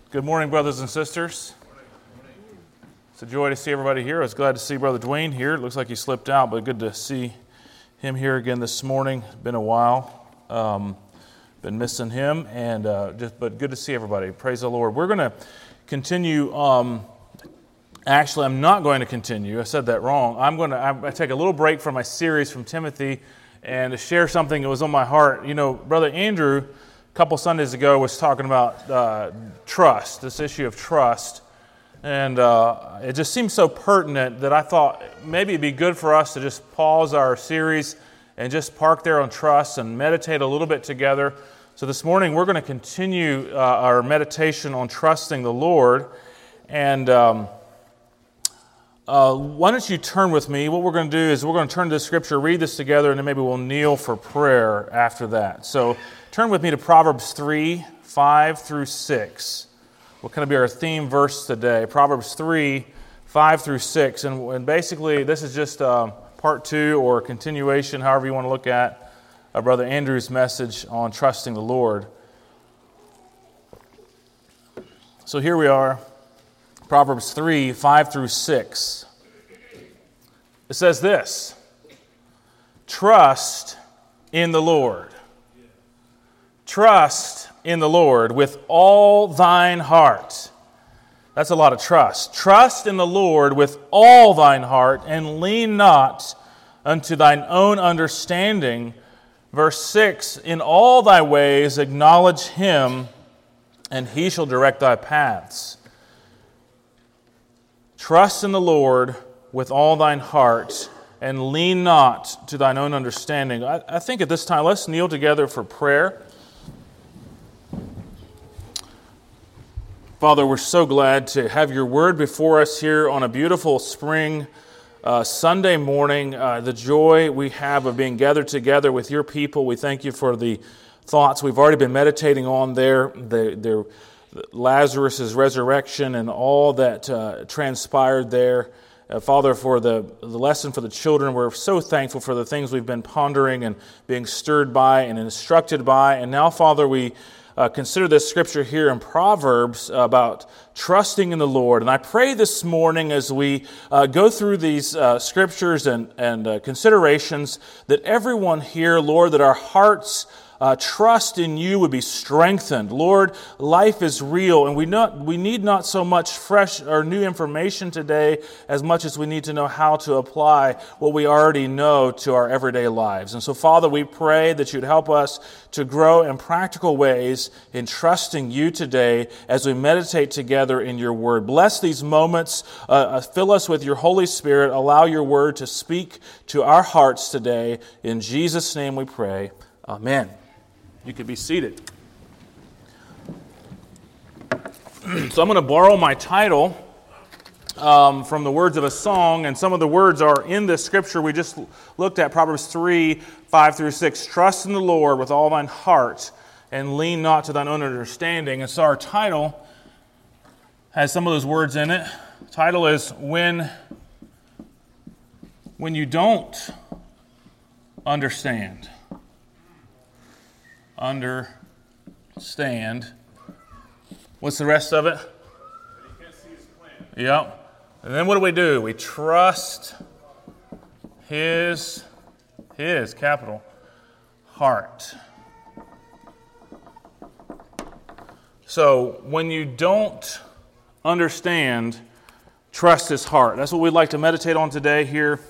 Good morning, brothers and sisters. It's a joy to see everybody here. I was glad to see Brother Dwayne here. It looks like he slipped out, but good to see him here again this morning. It's been a while. Been missing him, but good to see everybody. Praise the Lord. We're going to continue. Actually, I'm not going to continue. I said that wrong. I take a little break from my series from Timothy and to share something that was on my heart. You know, Brother Andrew, a couple Sundays ago, was talking about trust, this issue of trust. And it just seemed so pertinent that I thought maybe it'd be good for us to just pause our series and just park there on trust and meditate a little bit together. So this morning we're going to continue our meditation on trusting the Lord. And why don't you turn with me? What we're going to do is we're going to turn to the Scripture, read this together, and then maybe we'll kneel for prayer after that. So turn with me to Proverbs 3, 5 through 6. What kind of be our theme verse today? Proverbs 3, 5 through 6. And basically, this is just part 2 or continuation, however you want to look at Brother Andrew's message on trusting the Lord. So here we are, Proverbs 3, 5 through 6. It says this: trust in the Lord. Trust in the Lord with all thine heart. That's a lot of trust. Trust in the Lord with all thine heart, and lean not unto thine own understanding. Verse 6, in all thy ways acknowledge him, and he shall direct thy paths. Trust in the Lord with all thine heart, and lean not to thine own understanding. I think at this time, let's kneel together for prayer. Father, we're so glad to have your word before us here on a beautiful spring Sunday morning. The joy we have of being gathered together with your people. We thank you for the thoughts we've already been meditating on there, Lazarus' resurrection and all that transpired there. Father, for the lesson for the children, we're so thankful for the things we've been pondering and being stirred by and instructed by. And now, Father, we consider this scripture here in Proverbs about trusting in the Lord. And I pray this morning as we go through these scriptures and considerations that everyone here, Lord, that our hearts trust in you would be strengthened. Lord, life is real, and we need not so much fresh or new information today as much as we need to know how to apply what we already know to our everyday lives. And so, Father, we pray that you'd help us to grow in practical ways in trusting you today as we meditate together in your word. Bless these moments. Fill us with your Holy Spirit. Allow your word to speak to our hearts today. In Jesus' name we pray. Amen. You can be seated. So I'm going to borrow my title from the words of a song, and some of the words are in this scripture we just looked at, Proverbs 3, 5 through 6. Trust in the Lord with all thine heart, and lean not to thine own understanding. And so our title has some of those words in it. The title is When You Don't Understand. Understand. What's the rest of it? But he can't see his plan. Yep. And then what do? We trust his capital heart. So when you don't understand, trust his heart. That's what we'd like to meditate on today here.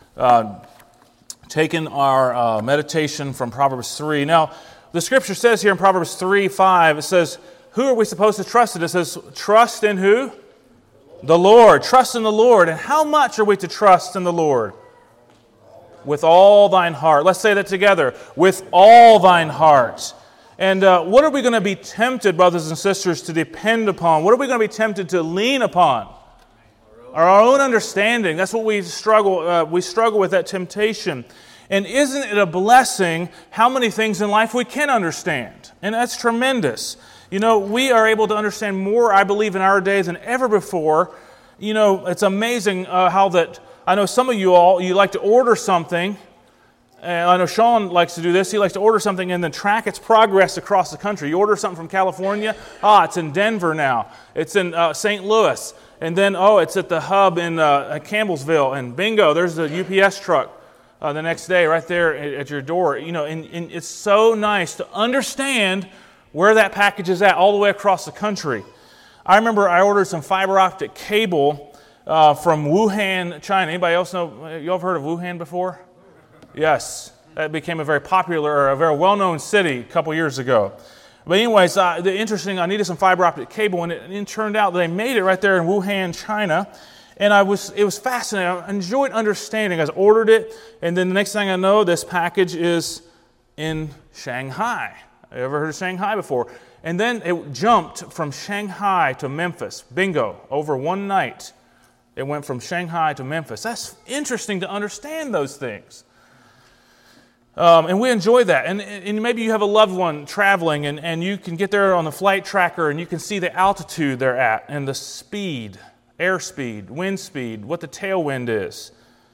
Taking our meditation from Proverbs 3. Now, the scripture says here in Proverbs 3, 5, it says, who are we supposed to trust in? It says, trust in who? The Lord. Trust in the Lord. And how much are we to trust in the Lord? With all thine heart. Let's say that together. With all thine heart. And what are we going to be tempted, brothers and sisters, to depend upon? What are we going to be tempted to lean upon? Our own understanding. That's what we struggle with, that temptation. And isn't it a blessing how many things in life we can understand? And that's tremendous. You know, we are able to understand more, I believe, in our day than ever before. You know, it's amazing how that, I know some of you all, you like to order something, And I know Sean likes to do this. He likes to order something and then track its progress across the country. You order something from California, it's in Denver now. It's in St. Louis. And then, it's at the hub in Campbellsville. And bingo, there's the UPS truck the next day right there at your door. And it's so nice to understand where that package is at all the way across the country. I remember I ordered some fiber optic cable from Wuhan, China. Anybody else know? You all have heard of Wuhan before? Yes, that became a very popular, or a very well-known city a couple years ago. But anyways, I needed some fiber optic cable, and it turned out that they made it right there in Wuhan, China. And it was fascinating. I enjoyed understanding. I ordered it, and then the next thing I know, this package is in Shanghai. Have you ever heard of Shanghai before? And then it jumped from Shanghai to Memphis. Bingo, over one night. It went from Shanghai to Memphis. That's interesting to understand those things. And we enjoy that. And maybe you have a loved one traveling, and you can get there on the flight tracker, and you can see the altitude they're at, and the speed, airspeed, wind speed, what the tailwind is.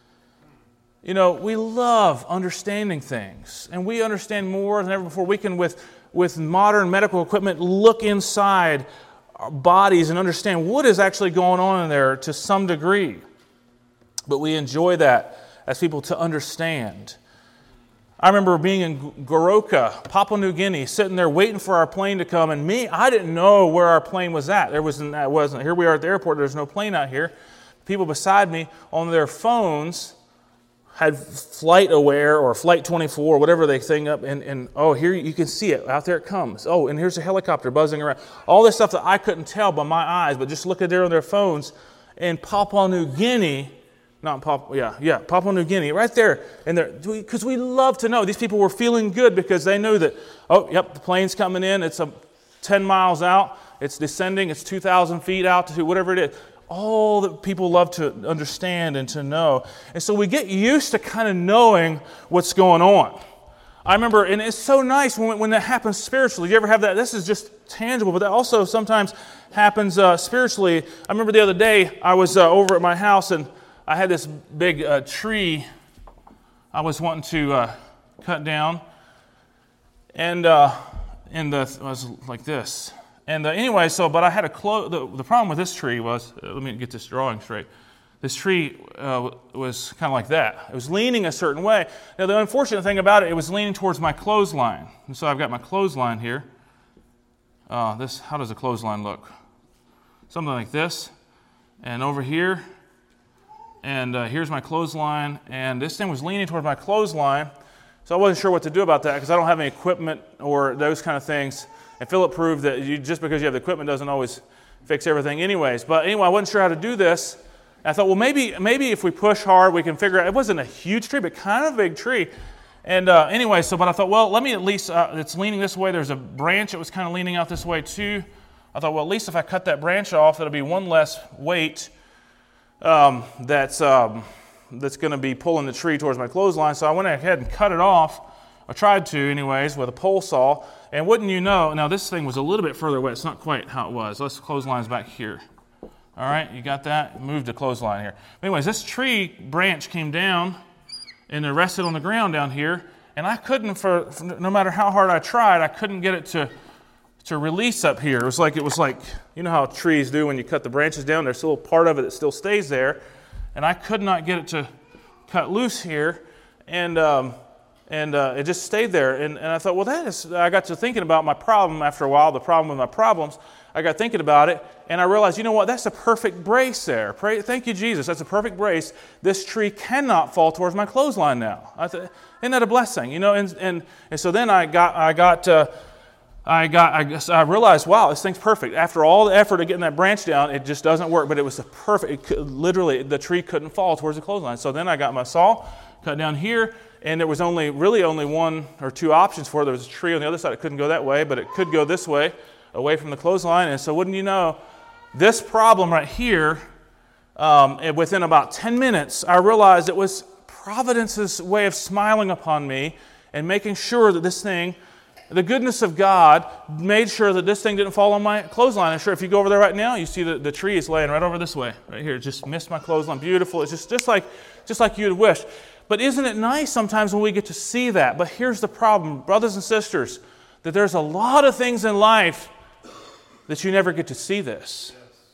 We love understanding things, and we understand more than ever before. We can, with modern medical equipment, look inside our bodies and understand what is actually going on in there to some degree. But we enjoy that as people to understand. I remember being in Goroka, Papua New Guinea, sitting there waiting for our plane to come, and I didn't know where our plane was at. Here we are at the airport, there's no plane out here. People beside me on their phones had Flight Aware or Flight 24 or whatever they thing up, and here you can see it, out there it comes. Oh, and here's a helicopter buzzing around. All this stuff that I couldn't tell by my eyes, but just looking there on their phones. In Papua New Guinea, Papua New Guinea, right there. And because we love to know. These people were feeling good because they knew that, the plane's coming in. It's 10 miles out. It's descending. It's 2,000 feet altitude, whatever it is. All that people love to understand and to know. And so we get used to kind of knowing what's going on. I remember, and it's so nice when that happens spiritually. You ever have that? This is just tangible, but that also sometimes happens spiritually. I remember the other day, I was over at my house, and I had this big tree I was wanting to cut down, and it was like this. And but I had the problem with this tree was, let me get this drawing straight. This tree was kind of like that. It was leaning a certain way. Now, the unfortunate thing about it was leaning towards my clothesline. And so I've got my clothesline here. How does a clothesline look? Something like this. And over here, and here's my clothesline, and this thing was leaning toward my clothesline, so I wasn't sure what to do about that because I don't have any equipment or those kind of things. And Philip proved that just because you have the equipment doesn't always fix everything anyways. But anyway, I wasn't sure how to do this. And I thought, well, maybe if we push hard, we can figure out. It wasn't a huge tree, but kind of a big tree. And but I thought, well, let me at least, it's leaning this way. There's a branch that was kind of leaning out this way too. I thought, well, at least if I cut that branch off, it'll be one less weight that's going to be pulling the tree towards my clothesline. So I went ahead and cut it off. I tried to anyways with a pole saw. And wouldn't you know, now this thing was a little bit further away. It's not quite how it was. Let's clothesline's back here. All right, you got that? Move the clothesline here. Anyways, this tree branch came down and it rested on the ground down here. And I couldn't, no matter how hard I tried, I couldn't get it to release up here. It was like, you know how trees do when you cut the branches down? There's a little part of it that still stays there. And I could not get it to cut loose here. And it just stayed there. And I thought, well, I got to thinking about my problem after a while, the problem with my problems. I got thinking about it, and I realized, you know what, that's a perfect brace there. Thank you, Jesus. That's a perfect brace. This tree cannot fall towards my clothesline now. Isn't that a blessing? And so then I realized, wow, this thing's perfect. After all the effort of getting that branch down, it just doesn't work. But it was literally, the tree couldn't fall towards the clothesline. So then I got my saw, cut down here, and there was only one or two options for it. There was a tree on the other side. It couldn't go that way, but it could go this way, away from the clothesline. And so wouldn't you know, this problem right here, within about 10 minutes, I realized it was Providence's way of smiling upon me and making sure that this thing, the goodness of God, made sure that this thing didn't fall on my clothesline. I'm sure if you go over there right now, you see the tree is laying right over this way, right here. It just missed my clothesline. Beautiful. It's just like you'd wish. But isn't it nice sometimes when we get to see that? But here's the problem, brothers and sisters, that there's a lot of things in life that you never get to see this.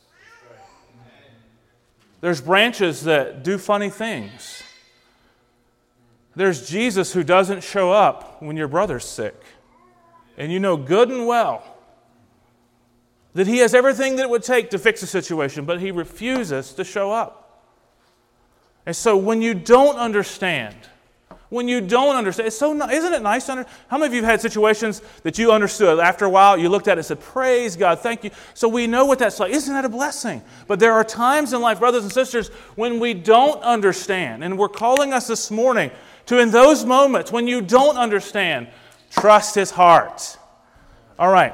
There's branches that do funny things. There's Jesus who doesn't show up when your brother's sick. And you know good and well that He has everything that it would take to fix a situation, but He refuses to show up. And so when you don't understand, it's so isn't it nice to understand? How many of you have had situations that you understood? After a while, you looked at it and said, praise God, thank you. So we know what that's like. Isn't that a blessing? But there are times in life, brothers and sisters, when we don't understand. And we're calling us this morning to, in those moments when you don't understand, trust His heart. All right.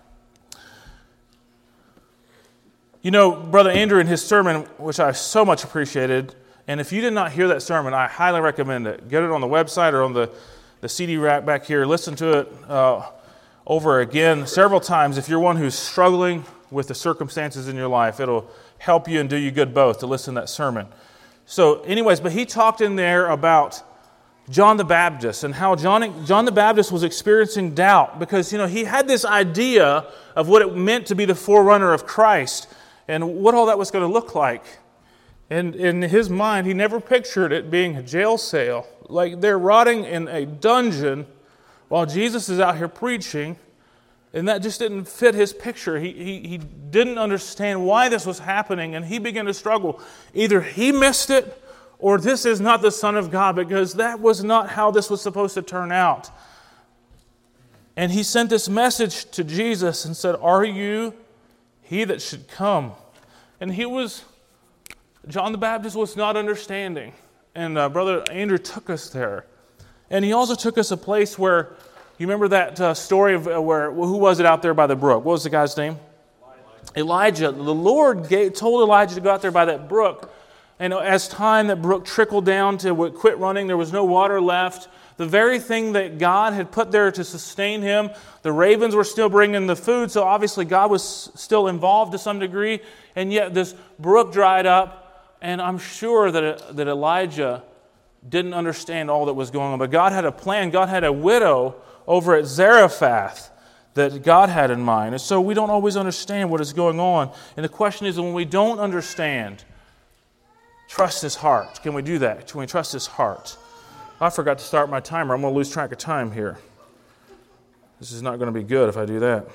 You know, Brother Andrew in his sermon, which I so much appreciated, and if you did not hear that sermon, I highly recommend it. Get it on the website or on the CD rack back here. Listen to it over again several times. If you're one who's struggling with the circumstances in your life, it'll help you and do you good both to listen to that sermon. So anyways, but he talked in there about John the Baptist and how John the Baptist was experiencing doubt because, you know, he had this idea of what it meant to be the forerunner of Christ and what all that was going to look like. And in his mind, he never pictured it being a jail cell. Like they're rotting in a dungeon while Jesus is out here preaching. And that just didn't fit his picture. He didn't understand why this was happening. And he began to struggle. Either he missed it or this is not the Son of God. Because that was not how this was supposed to turn out. And he sent this message to Jesus and said, "Are you he that should come?" And John the Baptist was not understanding. And Brother Andrew took us there. And he also took us a place where, you remember that story of who was it out there by the brook? What was the guy's name? Elijah. The Lord told Elijah to go out there by that brook. And as time, that brook trickled down to quit running. There was no water left. The very thing that God had put there to sustain him, the ravens were still bringing the food. So obviously God was still involved to some degree. And yet this brook dried up. And I'm sure that Elijah didn't understand all that was going on. But God had a plan. God had a widow over at Zarephath that God had in mind. And so we don't always understand what is going on. And the question is, when we don't understand, trust His heart. Can we do that? Can we trust His heart? I forgot to start my timer. I'm going to lose track of time here. This is not going to be good if I do that.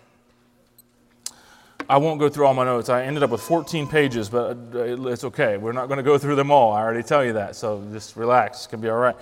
I won't go through all my notes. I ended up with 14 pages, but it's okay. We're not going to go through them all. I already tell you that, so just relax. It's going to be all right.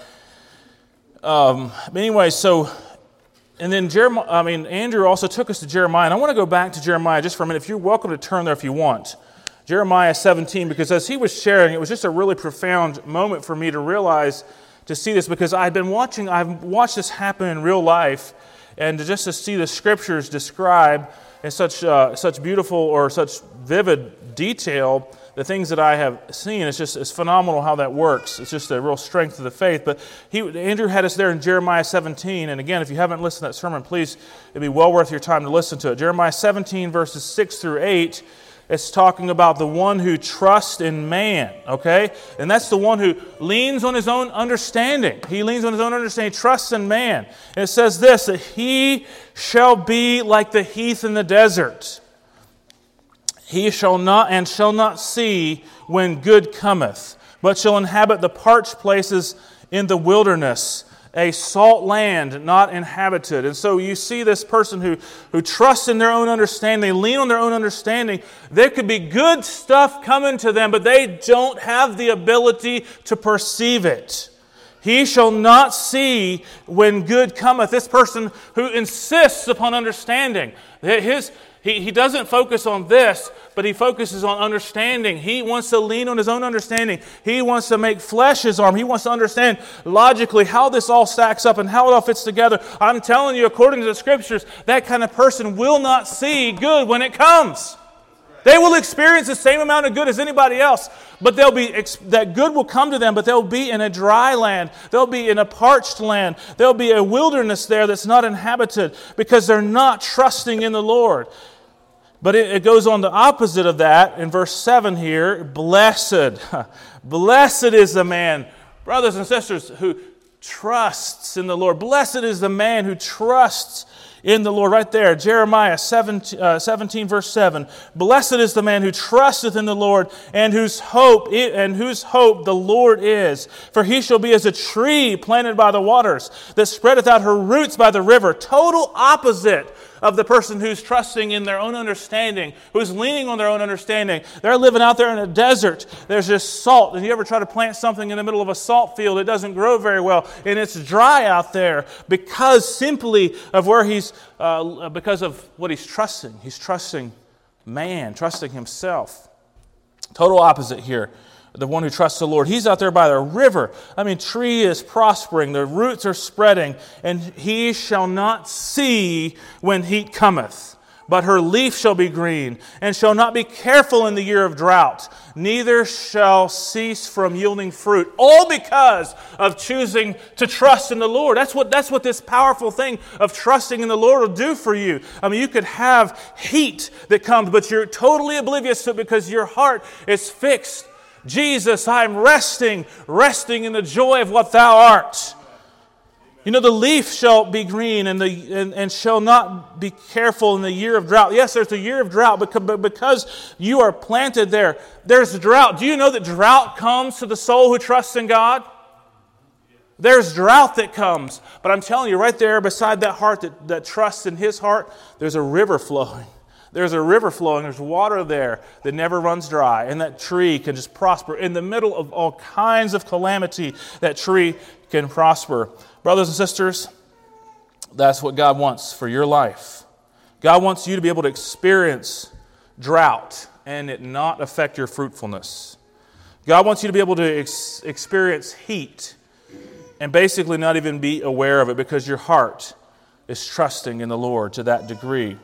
But anyway, and then Andrew also took us to Jeremiah. And I want to go back to Jeremiah just for a minute. If you're welcome to turn there if you want. Jeremiah 17, because as he was sharing, it was just a really profound moment for me to realize, to see this, because I've watched this happen in real life, and just to see the Scriptures describe in such beautiful or such vivid detail the things that I have seen. It's phenomenal how that works. It's just a real strength of the faith. But Andrew had us there in Jeremiah 17. And again, if you haven't listened to that sermon, please, it'd be well worth your time to listen to it. Jeremiah 17, verses 6 through 8, it's talking about the one who trusts in man, okay? And that's the one who leans on his own understanding. He leans on his own understanding, trusts in man. And it says this, that he shall be like the heath in the desert. He shall not see when good cometh, but shall inhabit the parched places in the wilderness, a salt land not inhabited. And so you see this person who trusts in their own understanding, they lean on their own understanding. There could be good stuff coming to them, but they don't have the ability to perceive it. He shall not see when good cometh. This person who insists upon understanding. He doesn't focus on this, but he focuses on understanding. He wants to lean on his own understanding. He wants to make flesh his arm. He wants to understand logically how this all stacks up and how it all fits together. I'm telling you, according to the Scriptures, that kind of person will not see good when it comes. They will experience the same amount of good as anybody else, but that good will come to them, but they'll be in a dry land. They'll be in a parched land. There'll be a wilderness there that's not inhabited because they're not trusting in the Lord. But it goes on the opposite of that in verse 7 here. Blessed is the man brothers and sisters, who trusts in the Lord. Blessed is the man who trusts in the Lord. Right there, Jeremiah 17 verse 7. Blessed is the man who trusteth in the Lord, and whose hope the Lord is. For he shall be as a tree planted by the waters, that spreadeth out her roots by the river. Total opposite of the person who's trusting in their own understanding, who's leaning on their own understanding. They're living out there in a desert. There's just salt. And you ever try to plant something in the middle of a salt field, it doesn't grow very well, and it's dry out there because simply of where because of what he's trusting. He's trusting man, trusting himself. Total opposite here. The one who trusts the Lord. He's out there by the river. Tree is prospering. The roots are spreading. And he shall not see when heat cometh. But her leaf shall be green, and shall not be careful in the year of drought. Neither shall cease from yielding fruit. All because of choosing to trust in the Lord. That's what this powerful thing of trusting in the Lord will do for you. You could have heat that comes, but you're totally oblivious to it because your heart is fixed. Jesus, I'm resting in the joy of what thou art. The leaf shall be green and shall not be careful in the year of drought. Yes, there's a year of drought, but because you are planted there, there's drought. Do you know that drought comes to the soul who trusts in God? There's drought that comes. But I'm telling you, right there beside that heart that trusts in His heart, there's a river flowing. There's a river flowing. There's water there that never runs dry. And that tree can just prosper. In the middle of all kinds of calamity, that tree can prosper. Brothers and sisters, that's what God wants for your life. God wants you to be able to experience drought and it not affect your fruitfulness. God wants you to be able to experience heat and basically not even be aware of it because your heart is trusting in the Lord to that degree.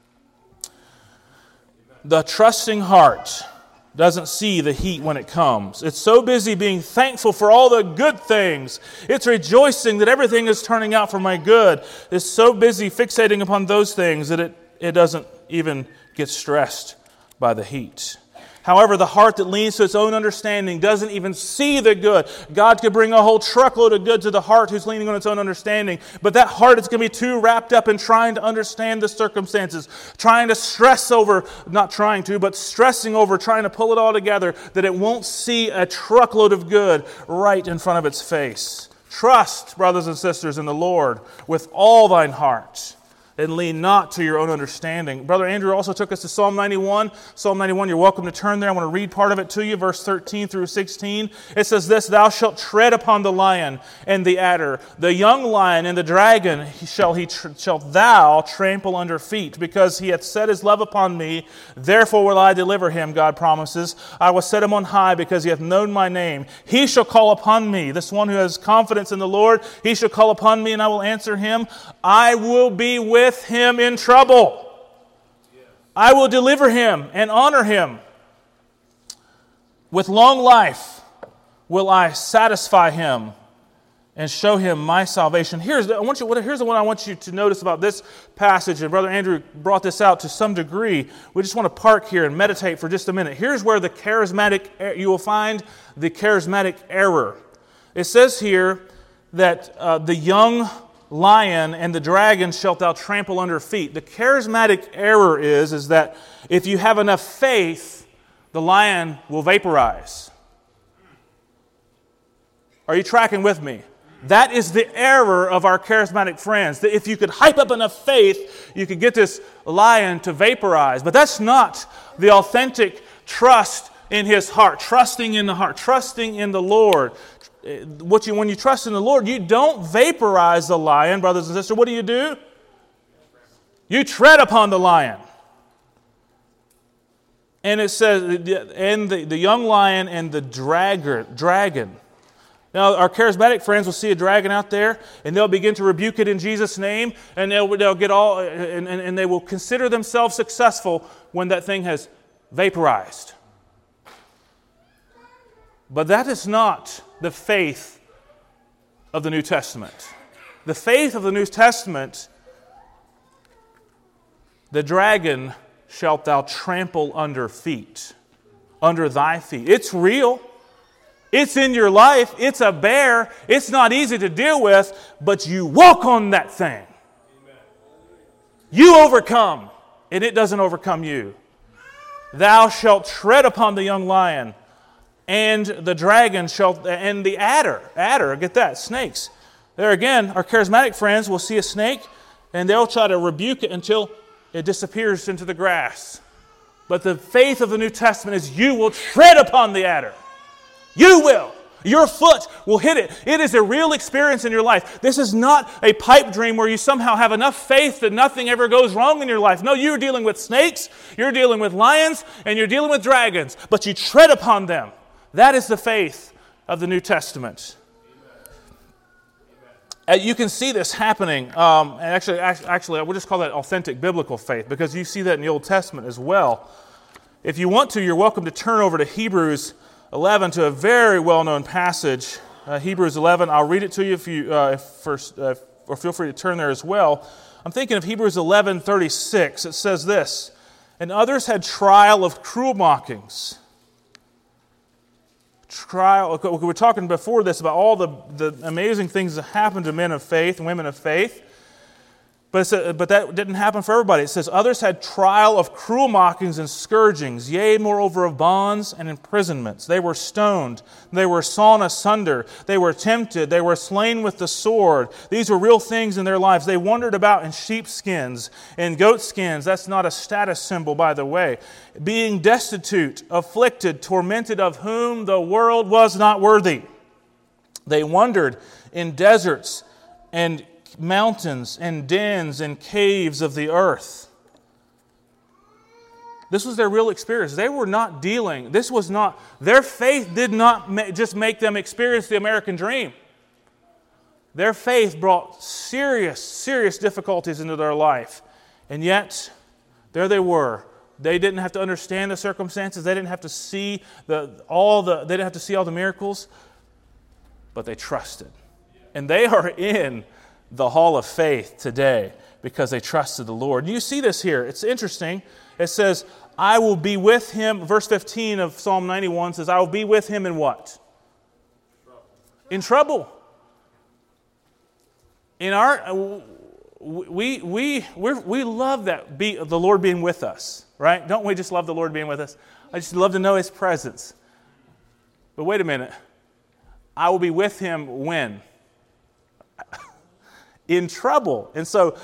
The trusting heart doesn't see the heat when it comes. It's so busy being thankful for all the good things. It's rejoicing that everything is turning out for my good. It's so busy fixating upon those things that it doesn't even get stressed by the heat. However, the heart that leans to its own understanding doesn't even see the good. God could bring a whole truckload of good to the heart who's leaning on its own understanding. But that heart is going to be too wrapped up in trying to understand the circumstances, trying to stress over, not trying to, but stressing over, trying to pull it all together, that it won't see a truckload of good right in front of its face. Trust, brothers and sisters, in the Lord with all thine heart, and lean not to your own understanding. Brother Andrew also took us to Psalm 91. Psalm 91, you're welcome to turn there. I want to read part of it to you, verse 13 through 16. It says this, Thou shalt tread upon the lion and the adder, the young lion and the dragon shalt thou trample under feet, because he hath set his love upon me. Therefore will I deliver him, God promises. I will set him on high, because he hath known my name. He shall call upon me. This one who has confidence in the Lord, he shall call upon me, and I will answer him. I will be with him in trouble. I will deliver him and honor him. With long life will I satisfy him and show him my salvation. Here's the one I want you to notice about this passage, and Brother Andrew brought this out to some degree. We just want to park here and meditate for just a minute. Here's where you will find the charismatic error. It says here that the young lion and the dragon shalt thou trample under feet. The charismatic error is that if you have enough faith, the lion will vaporize. Are you tracking with me? That is the error of our charismatic friends. That if you could hype up enough faith, you could get this lion to vaporize. But that's not the authentic trust in his heart. Trusting in the heart. Trusting in the Lord. When you trust in the Lord, you don't vaporize the lion, brothers and sisters. What do? You tread upon the lion. And it says, and the young lion and the dragon. Now, our charismatic friends will see a dragon out there, and they'll begin to rebuke it in Jesus' name, and they'll get all, and they will consider themselves successful when that thing has vaporized. But that is not the faith of the New Testament. The faith of the New Testament, the dragon shalt thou trample under thy feet. It's real. It's in your life. It's a bear. It's not easy to deal with, but you walk on that thing. You overcome, and it doesn't overcome you. Thou shalt tread upon the young lion, and the dragon and the adder, get that, snakes. There again, our charismatic friends will see a snake, and they'll try to rebuke it until it disappears into the grass. But the faith of the New Testament is you will tread upon the adder. You will. Your foot will hit it. It is a real experience in your life. This is not a pipe dream where you somehow have enough faith that nothing ever goes wrong in your life. No, you're dealing with snakes, you're dealing with lions, and you're dealing with dragons. But you tread upon them. That is the faith of the New Testament. You can see this happening. Actually, I would just call that authentic biblical faith, because you see that in the Old Testament as well. If you want to, you're welcome to turn over to Hebrews 11 to a very well-known passage. Hebrews 11. I'll read it to you or feel free to turn there as well. I'm thinking of Hebrews 11:36. It says this: "And others had trial of cruel mockings." We were talking before this about all the amazing things that happen to men of faith and women of faith. But that didn't happen for everybody. It says, others had trial of cruel mockings and scourgings, yea, moreover of bonds and imprisonments. They were stoned. They were sawn asunder. They were tempted. They were slain with the sword. These were real things in their lives. They wandered about in sheepskins and goatskins. That's not a status symbol, by the way. Being destitute, afflicted, tormented, of whom the world was not worthy. They wandered in deserts and mountains and dens and caves of the earth. This was their real experience. They were not dealing. This was not, their faith did not just make them experience the American dream. Their faith brought serious, serious difficulties into their life. And yet, there they were. They didn't have to understand the circumstances. They didn't have to see all the miracles, but they trusted. And they are in the hall of faith today because they trusted the Lord. You see this here. It's interesting. It says, I will be with him. Verse 15 of Psalm 91 says, I will be with him in what? In trouble. In our, we love that, the Lord being with us, right? Don't we just love the Lord being with us? I just love to know His presence. But wait a minute. I will be with him when? In trouble. And so,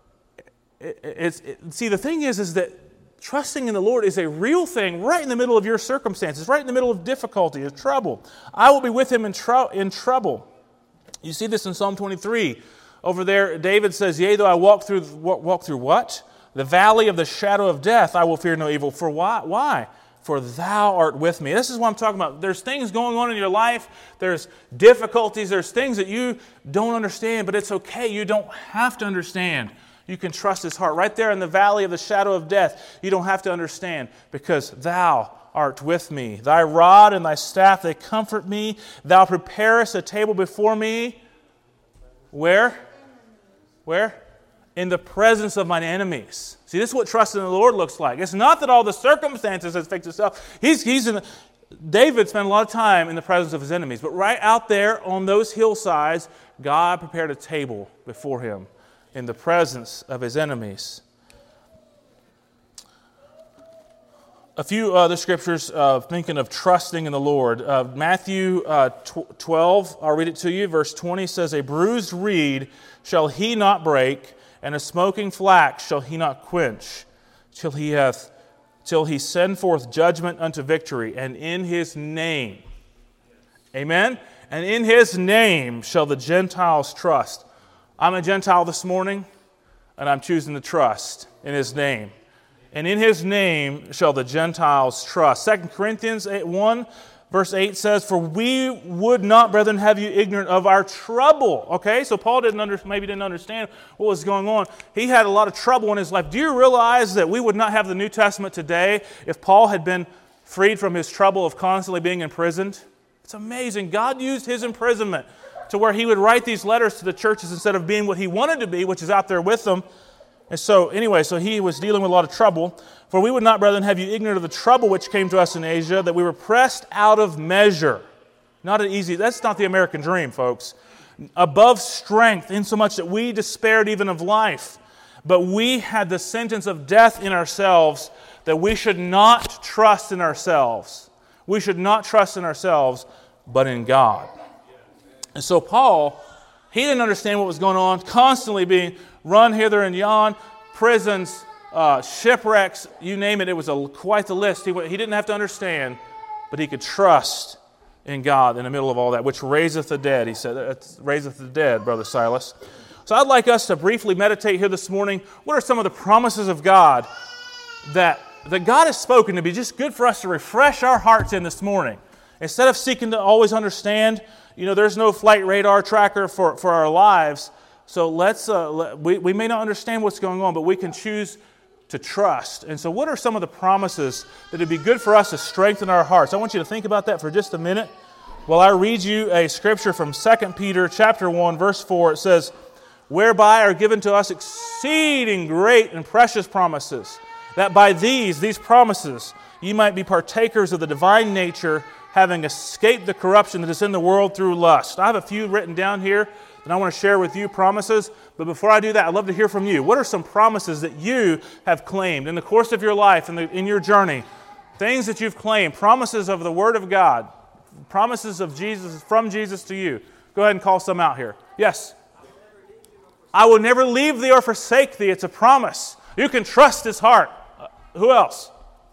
see, the thing is that trusting in the Lord is a real thing right in the middle of your circumstances, right in the middle of difficulty, of trouble. I will be with him in trouble. You see this in Psalm 23. Over there, David says, yea, though I walk through what? The valley of the shadow of death, I will fear no evil. For why? For thou art with me. This is what I'm talking about. There's things going on in your life. There's difficulties. There's things that you don't understand, but it's okay. You don't have to understand. You can trust His heart. Right there in the valley of the shadow of death, you don't have to understand because thou art with me. Thy rod and thy staff, they comfort me. Thou preparest a table before me. Where? Where? In the presence of mine enemies. See, this is what trust in the Lord looks like. It's not that all the circumstances has fixed itself. David spent a lot of time in the presence of his enemies, but right out there on those hillsides, God prepared a table before him in the presence of his enemies. A few other scriptures thinking of trusting in the Lord. Matthew 12, I'll read it to you. Verse 20 says, a bruised reed shall he not break, and a smoking flax shall he not quench, till he send forth judgment unto victory, and in his name. Amen? And in his name shall the Gentiles trust. I'm a Gentile this morning, and I'm choosing to trust in his name. And in his name shall the Gentiles trust. 2 Corinthians 1 verse 8 says, for we would not, brethren, have you ignorant of our trouble. Okay, so Paul maybe didn't understand what was going on. He had a lot of trouble in his life. Do you realize that we would not have the New Testament today if Paul had been freed from his trouble of constantly being imprisoned? It's amazing. God used his imprisonment to where he would write these letters to the churches instead of being what he wanted to be, which is out there with them. And so, anyway, he was dealing with a lot of trouble. For we would not, brethren, have you ignorant of the trouble which came to us in Asia, that we were pressed out of measure. Not an easy, that's not the American dream, folks. Above strength, insomuch that we despaired even of life. But we had the sentence of death in ourselves, that we should not trust in ourselves. We should not trust in ourselves, but in God. And so Paul, he didn't understand what was going on, constantly being run hither and yon, prisons, shipwrecks, you name it. It was quite the list. He didn't have to understand, but he could trust in God in the middle of all that, which raiseth the dead. He said, it raiseth the dead, Brother Silas. So I'd like us to briefly meditate here this morning. What are some of the promises of God that God has spoken to be just good for us to refresh our hearts in this morning? Instead of seeking to always understand, there's no flight radar tracker for our lives. So we may not understand what's going on, but we can choose to trust. And so what are some of the promises that would be good for us to strengthen our hearts? I want you to think about that for just a minute while I read you a scripture from 2 Peter chapter 1, verse 4. It says, "Whereby are given to us exceeding great and precious promises, that by these promises, ye might be partakers of the divine nature, having escaped the corruption that is in the world through lust." I have a few written down here that I want to share with you, promises. But before I do that, I'd love to hear from you. What are some promises that you have claimed in the course of your life, in your journey? Things that you've claimed, promises of the Word of God, promises of Jesus, from Jesus to you. Go ahead and call some out here. Yes? I will never leave thee or forsake thee. It's a promise. You can trust His heart. Who else?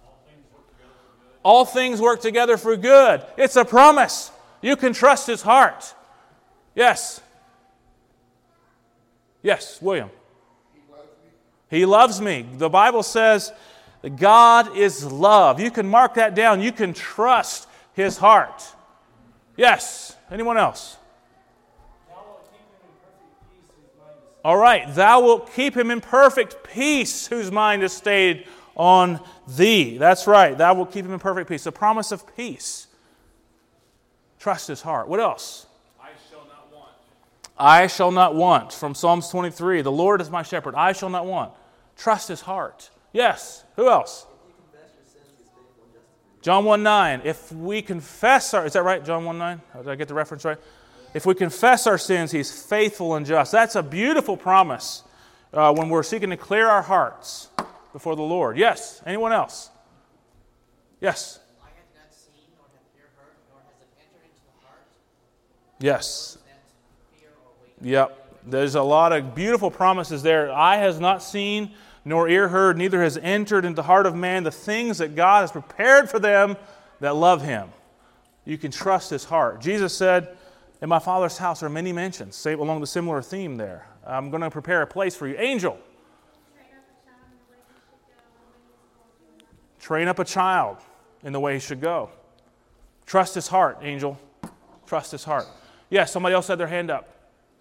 All things work together for good. It's a promise. You can trust His heart. Yes? Yes, William. He loves me. The Bible says that God is love. You can mark that down. You can trust His heart. Yes. Anyone else? All right. Thou wilt keep him in perfect peace whose mind is stayed on thee. That's right. Thou wilt keep him in perfect peace. The promise of peace. Trust His heart. What else? I shall not want, from Psalms 23. The Lord is my shepherd. I shall not want. Trust His heart. Yes. Who else? John 1:9. If we confess our... Is that right? John 1:9? Did I get the reference right? If we confess our sins, He's faithful and just. That's a beautiful promise when we're seeking to clear our hearts before the Lord. Yes. Anyone else? Yes. I have not seen, nor have ear heard, nor has it entered into the heart. Yes. Yep. There's a lot of beautiful promises there. Eye has not seen, nor ear heard, neither has entered into the heart of man the things that God has prepared for them that love Him. You can trust His heart. Jesus said, "In my Father's house are many mansions," along the similar theme there. I'm going to prepare a place for you. Angel. Train up a child in the way he should go. Trust His heart, Angel. Trust His heart. Yes, somebody else had their hand up.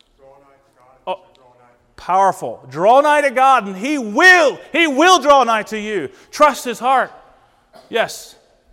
Powerful. Draw nigh to God and He will draw nigh to you. Trust His heart. Yes.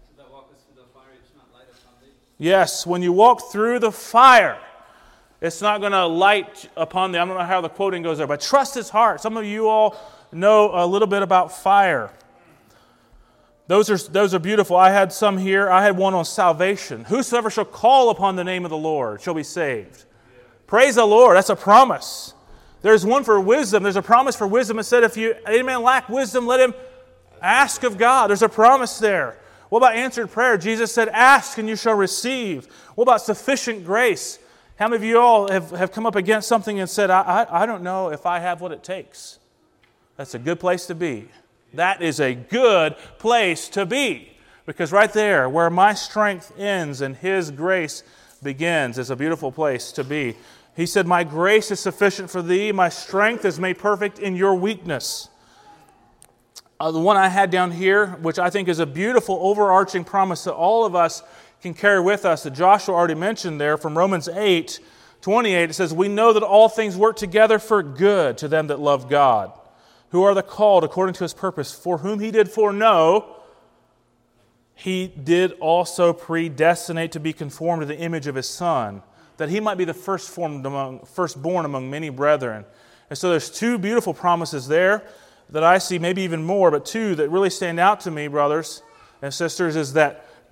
Yes, when you walk through the fire, it's not going to light upon thee. I don't know how the quoting goes there, but trust His heart. Some of you all know a little bit about fire. Those are beautiful. I had some here. I had one on salvation. Whosoever shall call upon the name of the Lord shall be saved. Praise the Lord. That's a promise. There's one for wisdom. There's a promise for wisdom. It said, if any man lack wisdom, let him ask of God. There's a promise there. What about answered prayer? Jesus said, ask and you shall receive. What about sufficient grace? How many of you all have come up against something and said, I don't know if I have what it takes? That's a good place to be. That is a good place to be. Because right there, where my strength ends and His grace begins, is a beautiful place to be. He said, my grace is sufficient for thee. My strength is made perfect in your weakness. The one I had down here, which I think is a beautiful overarching promise that all of us can carry with us, that Joshua already mentioned there from Romans 8:28. It says, we know that all things work together for good to them that love God, who are the called according to His purpose, for whom He did foreknow, He did also predestinate to be conformed to the image of His Son, that He might be the firstborn among many brethren. And so there's two beautiful promises there that I see, maybe even more, but two that really stand out to me, brothers and sisters, is that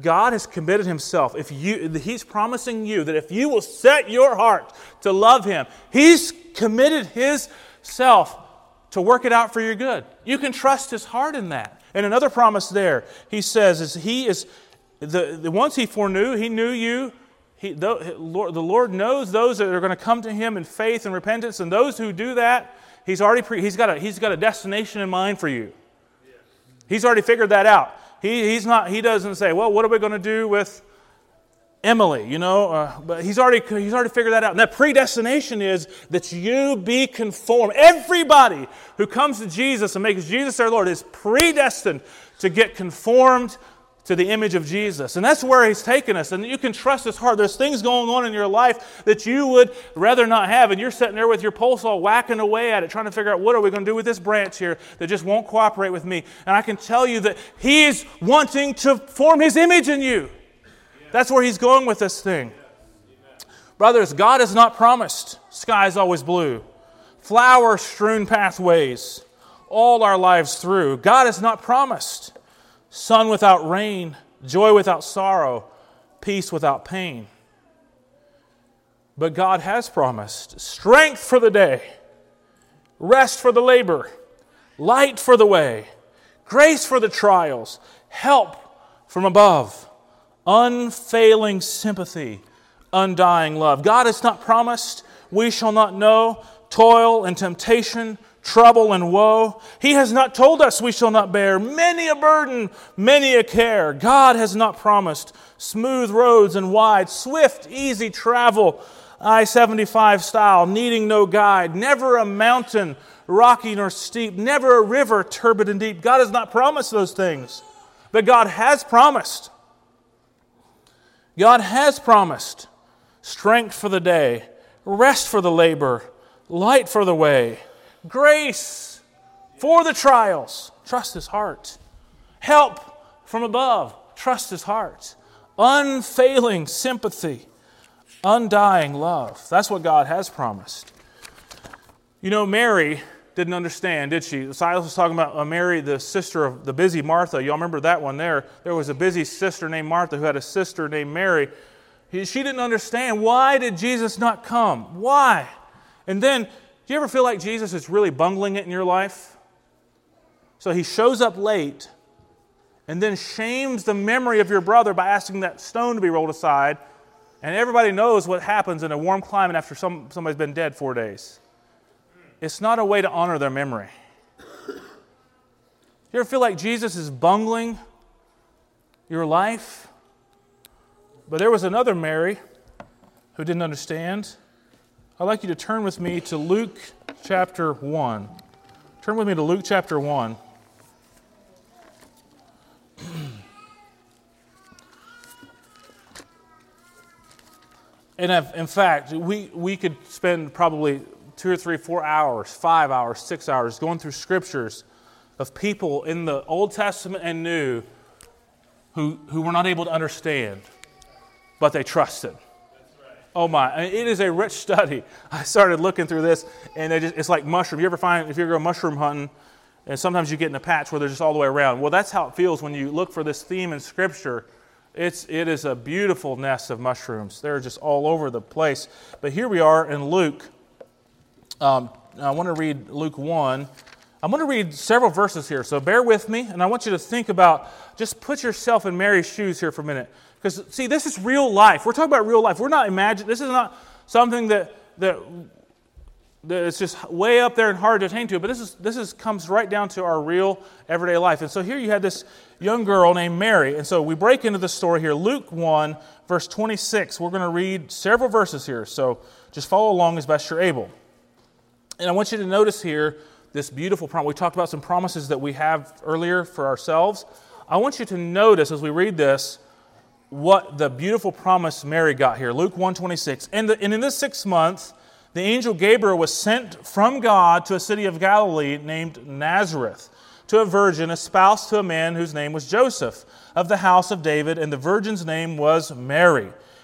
God has committed himself. He's promising you that if you will set your heart to love him, he's committed himself to work it out for your good. You can trust his heart in that. And another promise there, he says, the ones he foreknew, he knew you. The Lord knows those that are going to come to him in faith and repentance, and those who do that, he's got a destination in mind for you. He's already figured that out. He doesn't say, well, what are we going to do with Emily? But he's already figured that out. And that predestination is that you be conformed. Everybody who comes to Jesus and makes Jesus their Lord is predestined to get conformed to the image of Jesus. And that's where he's taken us. And you can trust his heart. There's things going on in your life that you would rather not have. And you're sitting there with your pulse all whacking away at it, trying to figure out what are we going to do with this branch here that just won't cooperate with me. And I can tell you that he's wanting to form his image in you. That's where he's going with this thing. Brothers, God has not promised skies always blue, flower-strewn pathways all our lives through. God has not promised sun without rain, joy without sorrow, peace without pain. But God has promised strength for the day, rest for the labor, light for the way, grace for the trials, help from above, unfailing sympathy, undying love. God has not promised we shall not know toil and temptation, trouble and woe. He has not told us we shall not bear many a burden, many a care. God has not promised smooth roads and wide, swift, easy travel, I-75 style, needing no guide, never a mountain rocky nor steep, never a river turbid and deep. God has not promised those things, but God has promised. God has promised strength for the day, rest for the labor, light for the way, grace for the trials, trust his heart. Help from above, trust his heart. Unfailing sympathy, undying love. That's what God has promised. Mary didn't understand, did she? Silas was talking about Mary, the sister of the busy Martha. Y'all remember that one there? There was a busy sister named Martha who had a sister named Mary. She didn't understand. Why did Jesus not come? Why? And then, do you ever feel like Jesus is really bungling it in your life? So he shows up late and then shames the memory of your brother by asking that stone to be rolled aside. And everybody knows what happens in a warm climate after somebody's been dead 4 days. It's not a way to honor their memory. You ever feel like Jesus is bungling your life? But there was another Mary who didn't understand. I'd like you to turn with me to Luke chapter 1. Turn with me to Luke chapter 1. And in fact, we could spend probably 2 or 3, 4 hours, 5 hours, 6 hours going through scriptures of people in the Old Testament and New who were not able to understand, but they trusted. Oh my, it is a rich study. I started looking through this, and it's like mushroom. You ever find, if you go mushroom hunting, and sometimes you get in a patch where they're just all the way around. Well, that's how it feels when you look for this theme in Scripture. It is a beautiful nest of mushrooms. They're just all over the place. But here we are in Luke. I want to read Luke 1. I'm going to read several verses here, so bear with me, and I want you to think about, just put yourself in Mary's shoes here for a minute. Because, see, this is real life. We're talking about real life. We're not imagining. This is not something that it's just way up there and hard to attain to. But this comes right down to our real everyday life. And so here you had this young girl named Mary. And so we break into the story here. Luke 1, verse 26. We're going to read several verses here. So just follow along as best you're able. And I want you to notice here this beautiful promise. We talked about some promises that we have earlier for ourselves. I want you to notice as we read this what the beautiful promise Mary got here. Luke 1:26. And in this 6th month, the angel Gabriel was sent from God to a city of Galilee named Nazareth, to a virgin espoused to a man whose name was Joseph, of the house of David, and the virgin's name was Mary.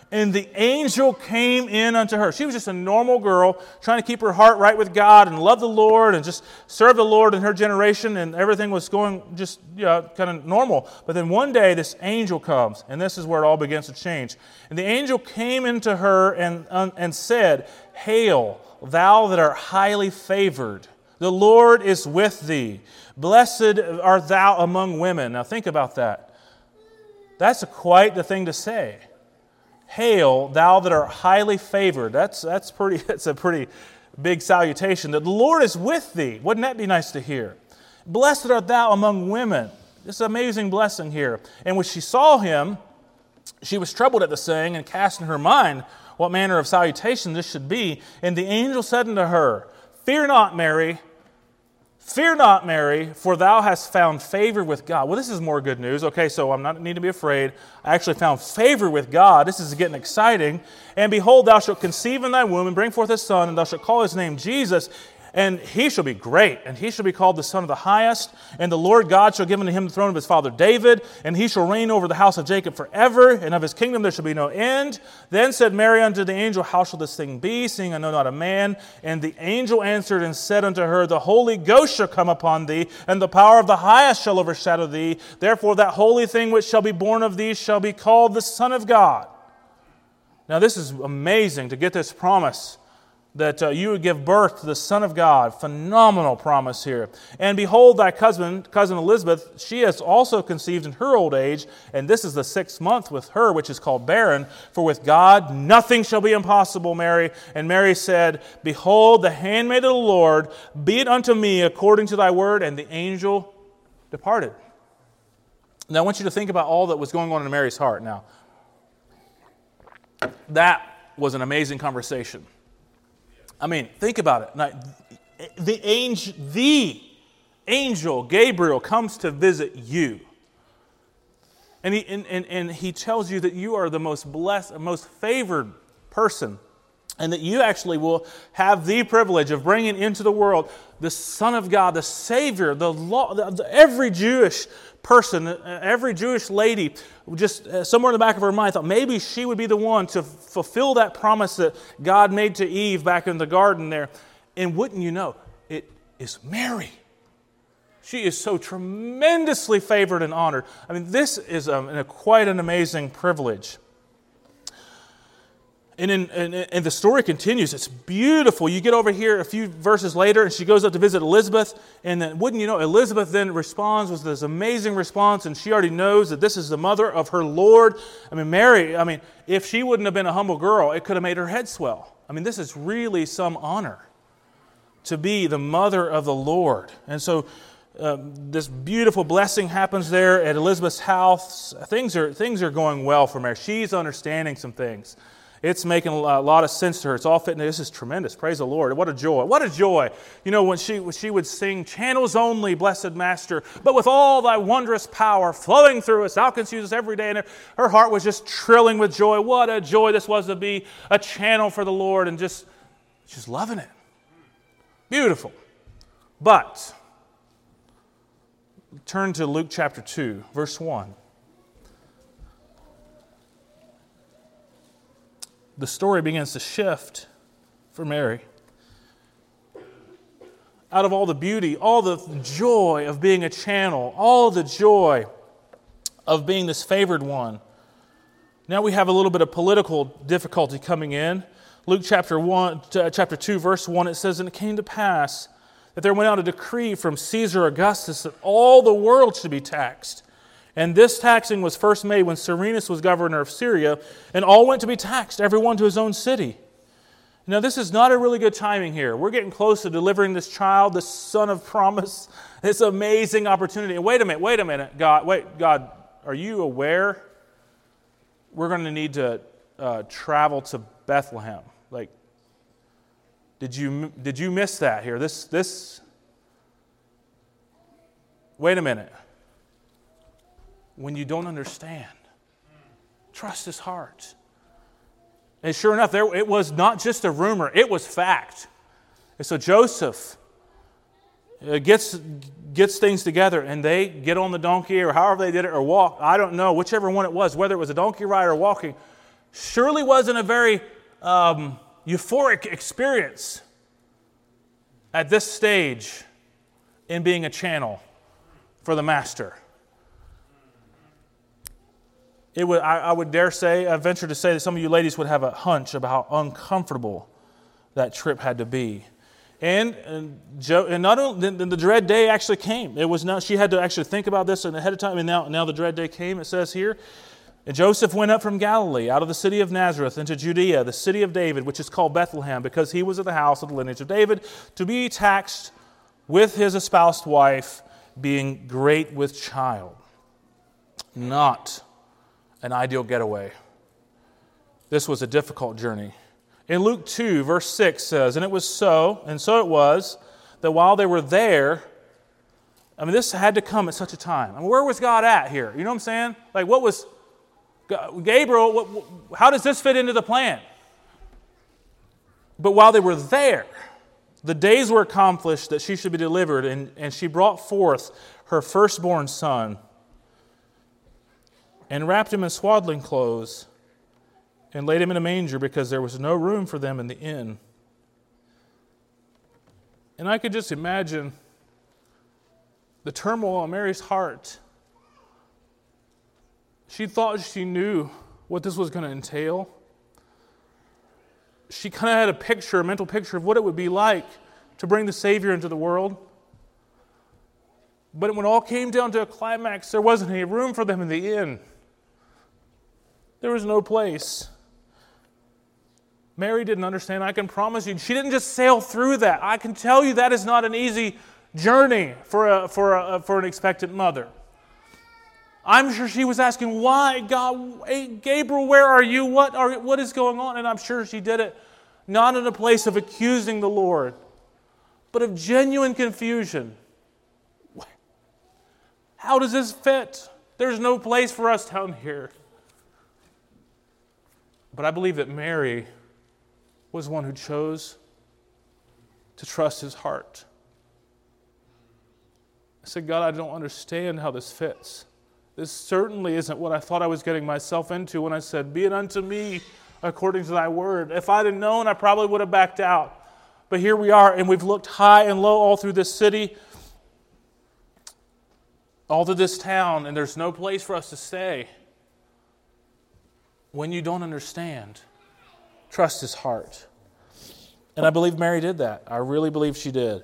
And the angel came in unto her. She was just a normal girl trying to keep her heart right with God and love the Lord and just serve the Lord in her generation, and everything was going just kind of normal. But then one day this angel comes, and this is where it all begins to change. And the angel came into her and said, Hail, thou that art highly favored. The Lord is with thee. Blessed art thou among women. Now think about that. That's quite the thing to say. Hail, thou that art highly favored. That's a pretty big salutation. That the Lord is with thee. Wouldn't that be nice to hear? Blessed art thou among women. This is an amazing blessing here. And when she saw him, she was troubled at the saying, and cast in her mind what manner of salutation this should be. And the angel said unto her, Fear not, Mary, for thou hast found favor with God. Well, this is more good news. Okay, so I'm not need to be afraid. I actually found favor with God. This is getting exciting. And behold, thou shalt conceive in thy womb and bring forth a son, and thou shalt call his name Jesus. And he shall be great, and he shall be called the Son of the Highest. And the Lord God shall give unto him the throne of his father David, and he shall reign over the house of Jacob forever, and of his kingdom there shall be no end. Then said Mary unto the angel, How shall this thing be, seeing I know not a man? And the angel answered and said unto her, The Holy Ghost shall come upon thee, and the power of the Highest shall overshadow thee. Therefore that holy thing which shall be born of thee shall be called the Son of God. Now this is amazing to get this promise that you would give birth to the Son of God. Phenomenal promise here. And behold, thy cousin Elizabeth, she has also conceived in her old age, and this is the 6th month with her, which is called barren. For with God nothing shall be impossible, Mary. And Mary said, Behold, the handmaid of the Lord, be it unto me according to thy word. And the angel departed. Now I want you to think about all that was going on in Mary's heart now. That was an amazing conversation. I mean, think about it. Now, the angel Gabriel comes to visit you. And he tells you that you are the most blessed, most favored person. And that you actually will have the privilege of bringing into the world the Son of God, the Savior, every Jewish person, every Jewish lady, just somewhere in the back of her mind thought maybe she would be the one to fulfill that promise that God made to Eve back in the garden there. And wouldn't you know, it is Mary. She is so tremendously favored and honored. I mean, this is quite an amazing privilege. And the story continues. It's beautiful. You get over here a few verses later, and she goes up to visit Elizabeth. And then, wouldn't you know, Elizabeth then responds with this amazing response, and she already knows that this is the mother of her Lord. I mean, Mary, if she wouldn't have been a humble girl, it could have made her head swell. I mean, this is really some honor to be the mother of the Lord. And so this beautiful blessing happens there at Elizabeth's house. Things are going well for Mary. She's understanding some things. It's making a lot of sense to her. It's all fitting. This is tremendous. Praise the Lord. What a joy. What a joy. You know, when she would sing, Channels only, blessed Master, but with all thy wondrous power flowing through us, thou canst use us every day. And her heart was just trilling with joy. What a joy this was to be a channel for the Lord, and just loving it. Beautiful. But turn to Luke chapter 2, verse 1. The story begins to shift for Mary. Out of all the beauty, all the joy of being a channel, all the joy of being this favored one, now we have a little bit of political difficulty coming in. Luke chapter 2, verse 1, it says, And it came to pass that there went out a decree from Caesar Augustus that all the world should be taxed. And this taxing was first made when Cyrenius was governor of Syria, and all went to be taxed, everyone to his own city. Now, this is not a really good timing here. We're getting close to delivering this child, this son of promise, this amazing opportunity. And wait a minute, God, are you aware we're going to need to travel to Bethlehem? Like, did you miss that here? This. Wait a minute. When you don't understand, trust His heart. And sure enough, it was not just a rumor, it was fact. And so Joseph gets things together, and they get on the donkey, or however they did it, or walk. I don't know, whichever one it was, whether it was a donkey ride or walking. surely wasn't a very euphoric experience at this stage in being a channel for the Master. I would dare say, I venture to say that some of you ladies would have a hunch about how uncomfortable that trip had to be. And not only the dread day actually came. It was not, she had to actually think about this ahead of time, and now the dread day came. It says here, and Joseph went up from Galilee, out of the city of Nazareth, into Judea, the city of David, which is called Bethlehem, because he was of the house of the lineage of David, to be taxed with his espoused wife, being great with child. Not an ideal getaway. This was a difficult journey. In Luke 2, verse 6 says, and it was so, and so it was, that while they were there, this had to come at such a time. Where was God at here? You know what I'm saying? Like, what was Gabriel, how does this fit into the plan? But while they were there, the days were accomplished that she should be delivered, and she brought forth her firstborn son, and wrapped him in swaddling clothes, and laid him in a manger, because there was no room for them in the inn. And I could just imagine the turmoil in Mary's heart. She thought she knew what this was going to entail. She kind of had a mental picture of what it would be like to bring the Savior into the world. But when it all came down to a climax, there wasn't any room for them in the inn. There was no place. Mary didn't understand. I can promise you, she didn't just sail through that. I can tell you that is not an easy journey for an expectant mother. I'm sure she was asking, why, God, hey, Gabriel, where are you? What is going on? And I'm sure she did it not in a place of accusing the Lord, but of genuine confusion. How does this fit? There's no place for us down here. But I believe that Mary was one who chose to trust his heart. I said, God, I don't understand how this fits. This certainly isn't what I thought I was getting myself into when I said, be it unto me according to thy word. If I'd have known, I probably would have backed out. But here we are, and we've looked high and low all through this city, all through this town, and there's no place for us to stay. When you don't understand, trust his heart. And I believe Mary did that. I really believe she did.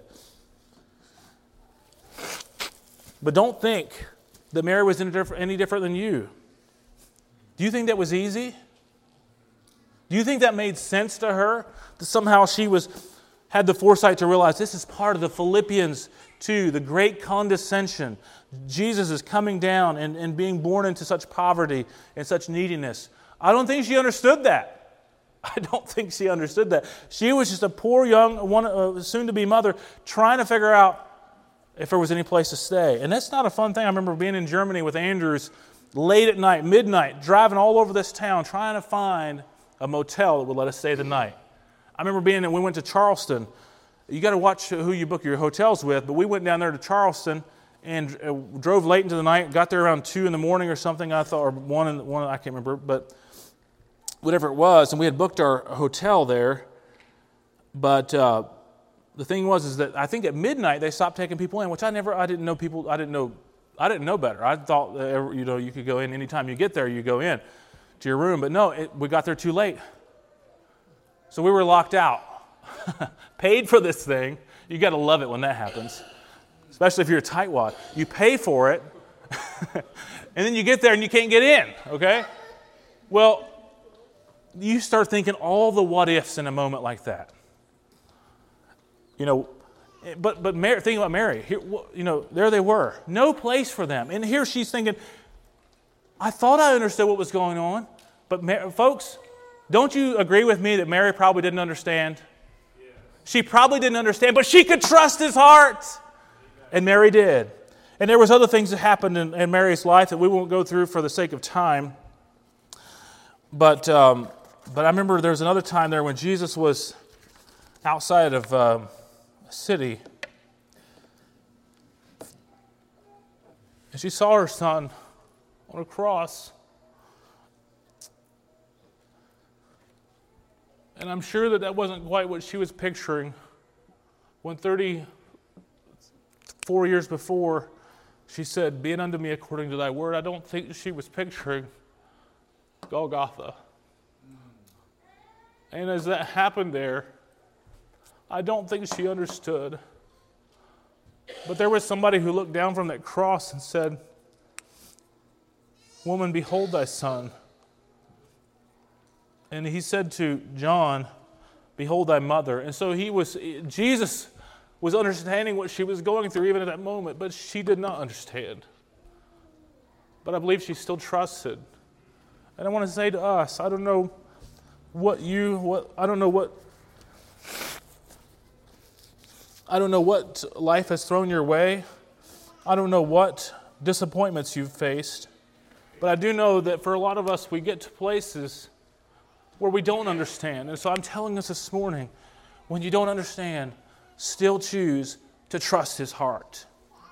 But don't think that Mary was any different than you. Do you think that was easy? Do you think that made sense to her? That somehow she had the foresight to realize this is part of the Philippians 2, the great condescension. Jesus is coming down and being born into such poverty and such neediness. I don't think she understood that. I don't think she understood that. She was just a poor young, soon-to-be mother trying to figure out if there was any place to stay. And that's not a fun thing. I remember being in Germany with Andrews late at night, midnight, driving all over this town, trying to find a motel that would let us stay the night. I remember we went to Charleston. You got to watch who you book your hotels with, but we went down there to Charleston and drove late into the night, got there around 2 in the morning or something, I thought, or 1, I can't remember, but whatever it was, and we had booked our hotel there, but the thing was that I think at midnight they stopped taking people in, which I didn't know better. I thought you could go in anytime you get there, you go in to your room, but no, we got there too late, so we were locked out. Paid for this thing. You got to love it when that happens, especially if you're a tightwad. You pay for it, and then you get there and you can't get in. Okay, well. You start thinking all the what ifs in a moment like that. But Mary, thinking about Mary, here, there they were, no place for them, and here she's thinking, I thought I understood what was going on, but folks, don't you agree with me that Mary probably didn't understand? Yeah. She probably didn't understand, but she could trust his heart, and Mary did. And there was other things that happened in Mary's life that we won't go through for the sake of time. But I remember there was another time there when Jesus was outside of a city. And she saw her son on a cross. And I'm sure that wasn't quite what she was picturing when 34 years before she said, "Be it unto me according to thy word." I don't think she was picturing Golgotha. And as that happened there, I don't think she understood. But there was somebody who looked down from that cross and said, "Woman, behold thy son." And he said to John, "Behold thy mother." And so Jesus was understanding what she was going through even at that moment, but she did not understand. But I believe she still trusted. And I want to say to us, I don't know what life has thrown your way. I don't know what disappointments you've faced. But I do know that for a lot of us, we get to places where we don't understand. And so I'm telling us this morning, when you don't understand, still choose to trust His heart.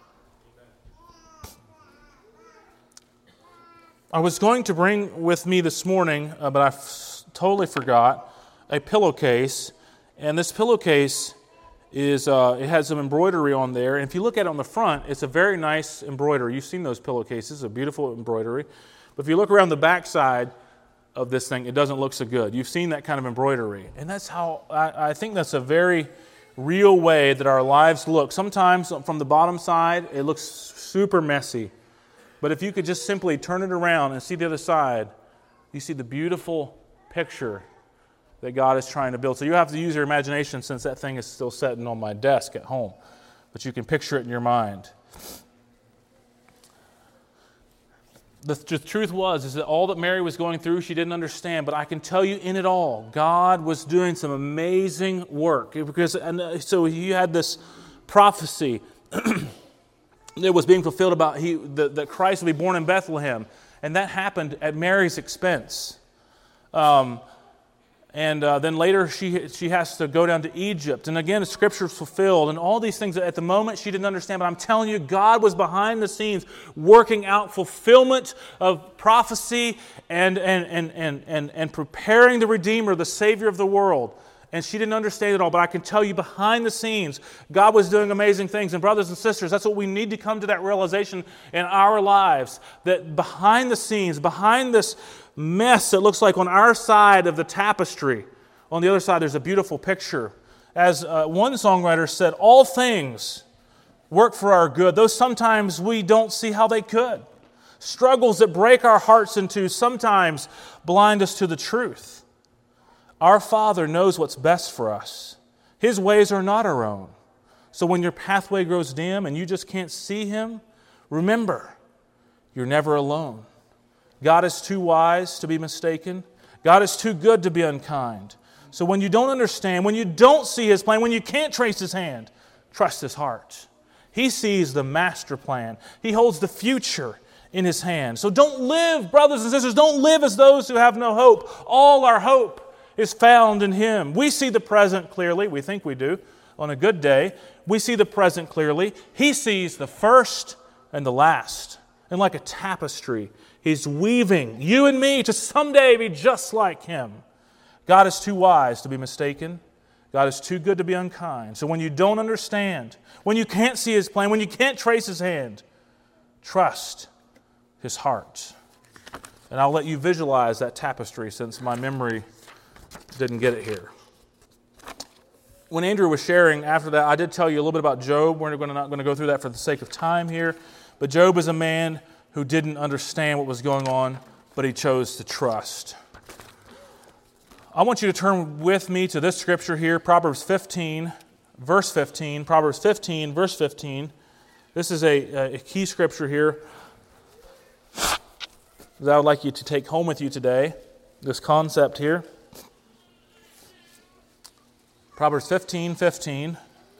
I was going to bring with me this morning, but I totally forgot, a pillowcase. And this pillowcase it has some embroidery on there. And if you look at it on the front, it's a very nice embroidery. You've seen those pillowcases, a beautiful embroidery. But if you look around the backside of this thing, it doesn't look so good. You've seen that kind of embroidery. And that's how, I think that's a very real way that our lives look. Sometimes from the bottom side, it looks super messy. But if you could just simply turn it around and see the other side, you see the beautiful picture that God is trying to build. So you have to use your imagination since that thing is still sitting on my desk at home. But you can picture it in your mind. The truth is that all that Mary was going through, she didn't understand. But I can tell you, in it all, God was doing some amazing work. So he had this prophecy that was being fulfilled about that Christ would be born in Bethlehem. And that happened at Mary's expense. Then later she has to go down to Egypt. And again, the Scripture is fulfilled. And all these things that at the moment she didn't understand. But I'm telling you, God was behind the scenes working out fulfillment of prophecy and preparing the Redeemer, the Savior of the world. And she didn't understand it all. But I can tell you, behind the scenes, God was doing amazing things. And brothers and sisters, that's what we need to come to that realization in our lives. That behind the scenes, behind this mess it looks like on our side of the tapestry, on the other side there's a beautiful picture. As one songwriter said, all things work for our good, though sometimes we don't see how they could. Struggles that break our hearts into sometimes blind us to the truth. Our Father knows what's best for us. His ways are not our own. So when your pathway grows dim and you just can't see Him, remember, you're never alone. God is too wise to be mistaken. God is too good to be unkind. So when you don't understand, when you don't see His plan, when you can't trace His hand, trust His heart. He sees the master plan. He holds the future in His hand. So don't live, brothers and sisters, don't live as those who have no hope. All our hope is found in Him. We see the present clearly. We think we do. On a good day, we see the present clearly. He sees the first and the last. And like a tapestry, He's weaving you and me to someday be just like Him. God is too wise to be mistaken. God is too good to be unkind. So when you don't understand, when you can't see His plan, when you can't trace His hand, trust His heart. And I'll let you visualize that tapestry since my memory didn't get it here. When Andrew was sharing after that, I did tell you a little bit about Job. We're not going to go through that for the sake of time here. But Job is a man who didn't understand what was going on, but he chose to trust. I want you to turn with me to this scripture here, Proverbs 15, verse 15. Proverbs 15, verse 15. This is a key scripture here that I would like you to take home with you today, this concept here. Proverbs 15, 15.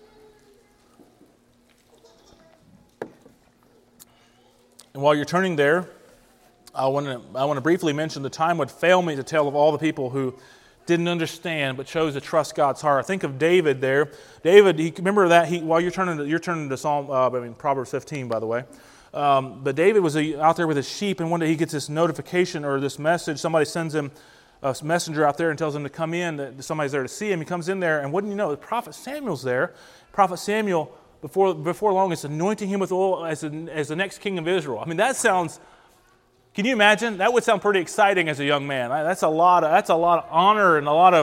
And while you're turning there, I want to briefly mention the time would fail me to tell of all the people who didn't understand but chose to trust God's heart. I think of David there. David, remember that while you're turning to Proverbs 15, by the way. But David was out there with his sheep, and one day he gets this notification or this message. Somebody sends him a messenger out there and tells him to come in, that somebody's there to see him. He comes in there, and wouldn't you know, the prophet Samuel's there. Prophet Samuel, before long, is anointing him with oil as the next king of Israel. I mean, that sounds... Can you imagine? That would sound pretty exciting as a young man. That's a lot of honor and a lot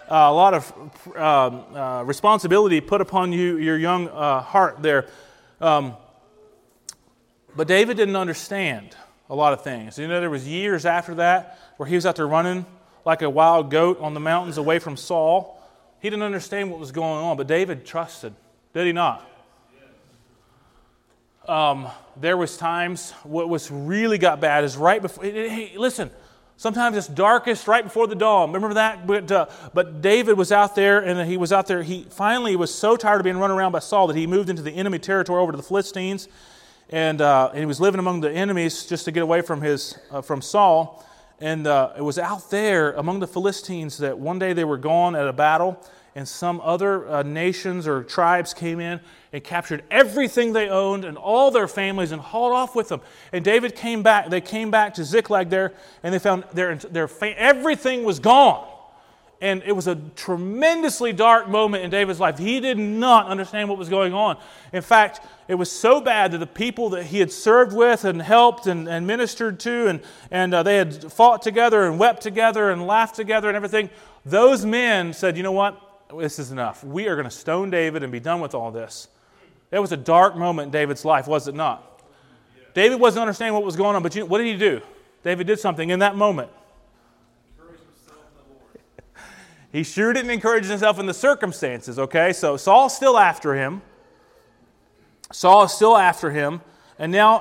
of responsibility put upon your young heart there. But David didn't understand a lot of things. You know, there was years after that where he was out there running like a wild goat on the mountains away from Saul. He didn't understand what was going on, but David trusted. Did he not? There was times, what was really got bad is right before, hey, listen, sometimes it's darkest right before the dawn. Remember that? But David was out there, and he was out there. He finally was so tired of being run around by Saul that he moved into the enemy territory over to the Philistines, and he was living among the enemies just to get away from Saul. And it was out there among the Philistines that one day they were gone at a battle, and some other nations or tribes came in and captured everything they owned and all their families and hauled off with them. And David came back. They came back to Ziklag there, and they found everything was gone. And it was a tremendously dark moment in David's life. He did not understand what was going on. In fact, it was so bad that the people that he had served with and helped and ministered to, and they had fought together and wept together and laughed together and everything, those men said, you know what? This is enough. We are going to stone David and be done with all this. That was a dark moment in David's life, was it not? David wasn't understanding what was going on, but what did he do? David did something in that moment. He sure didn't encourage himself in the circumstances, okay? So Saul's still after him. Saul is still after him. And now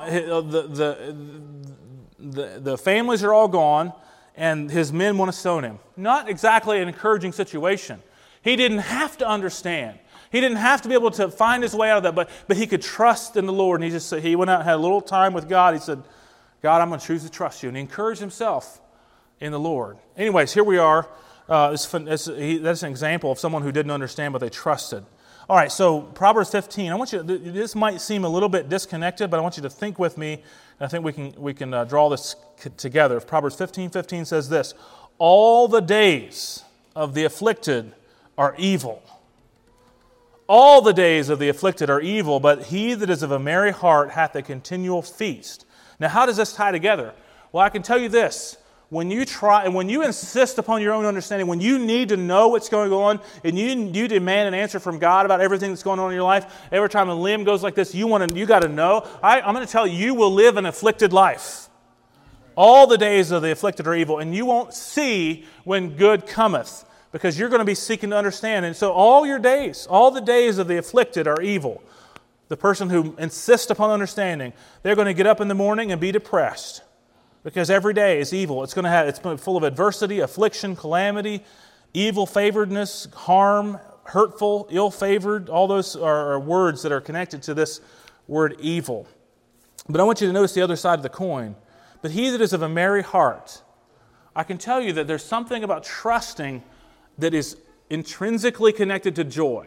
the families are all gone, and his men want to stone him. Not exactly an encouraging situation. He didn't have to understand. He didn't have to be able to find his way out of that, but he could trust in the Lord. And he went out and had a little time with God. He said, God, I'm going to choose to trust you. And he encouraged himself in the Lord. Anyways, here we are. That's an example of someone who didn't understand, but they trusted. All right, so Proverbs 15. I want you. This might seem a little bit disconnected, but I want you to think with me. And I think we can draw this together. Proverbs 15:15 says this: all the days of the afflicted are evil. All the days of the afflicted are evil, but he that is of a merry heart hath a continual feast. Now, how does this tie together? Well, I can tell you this. When you insist upon your own understanding, when you need to know what's going on, and you demand an answer from God about everything that's going on in your life, every time a limb goes like this, you got to know. I'm going to tell you will live an afflicted life. All the days of the afflicted are evil, and you won't see when good cometh, because you're going to be seeking to understand. And so all the days of the afflicted are evil. The person who insists upon understanding, they're going to get up in the morning and be depressed, because every day is evil. It's full of adversity, affliction, calamity, evil favoredness, harm, hurtful, ill-favored. All those are words that are connected to this word evil. But I want you to notice the other side of the coin. But he that is of a merry heart, I can tell you that there's something about trusting that is intrinsically connected to joy.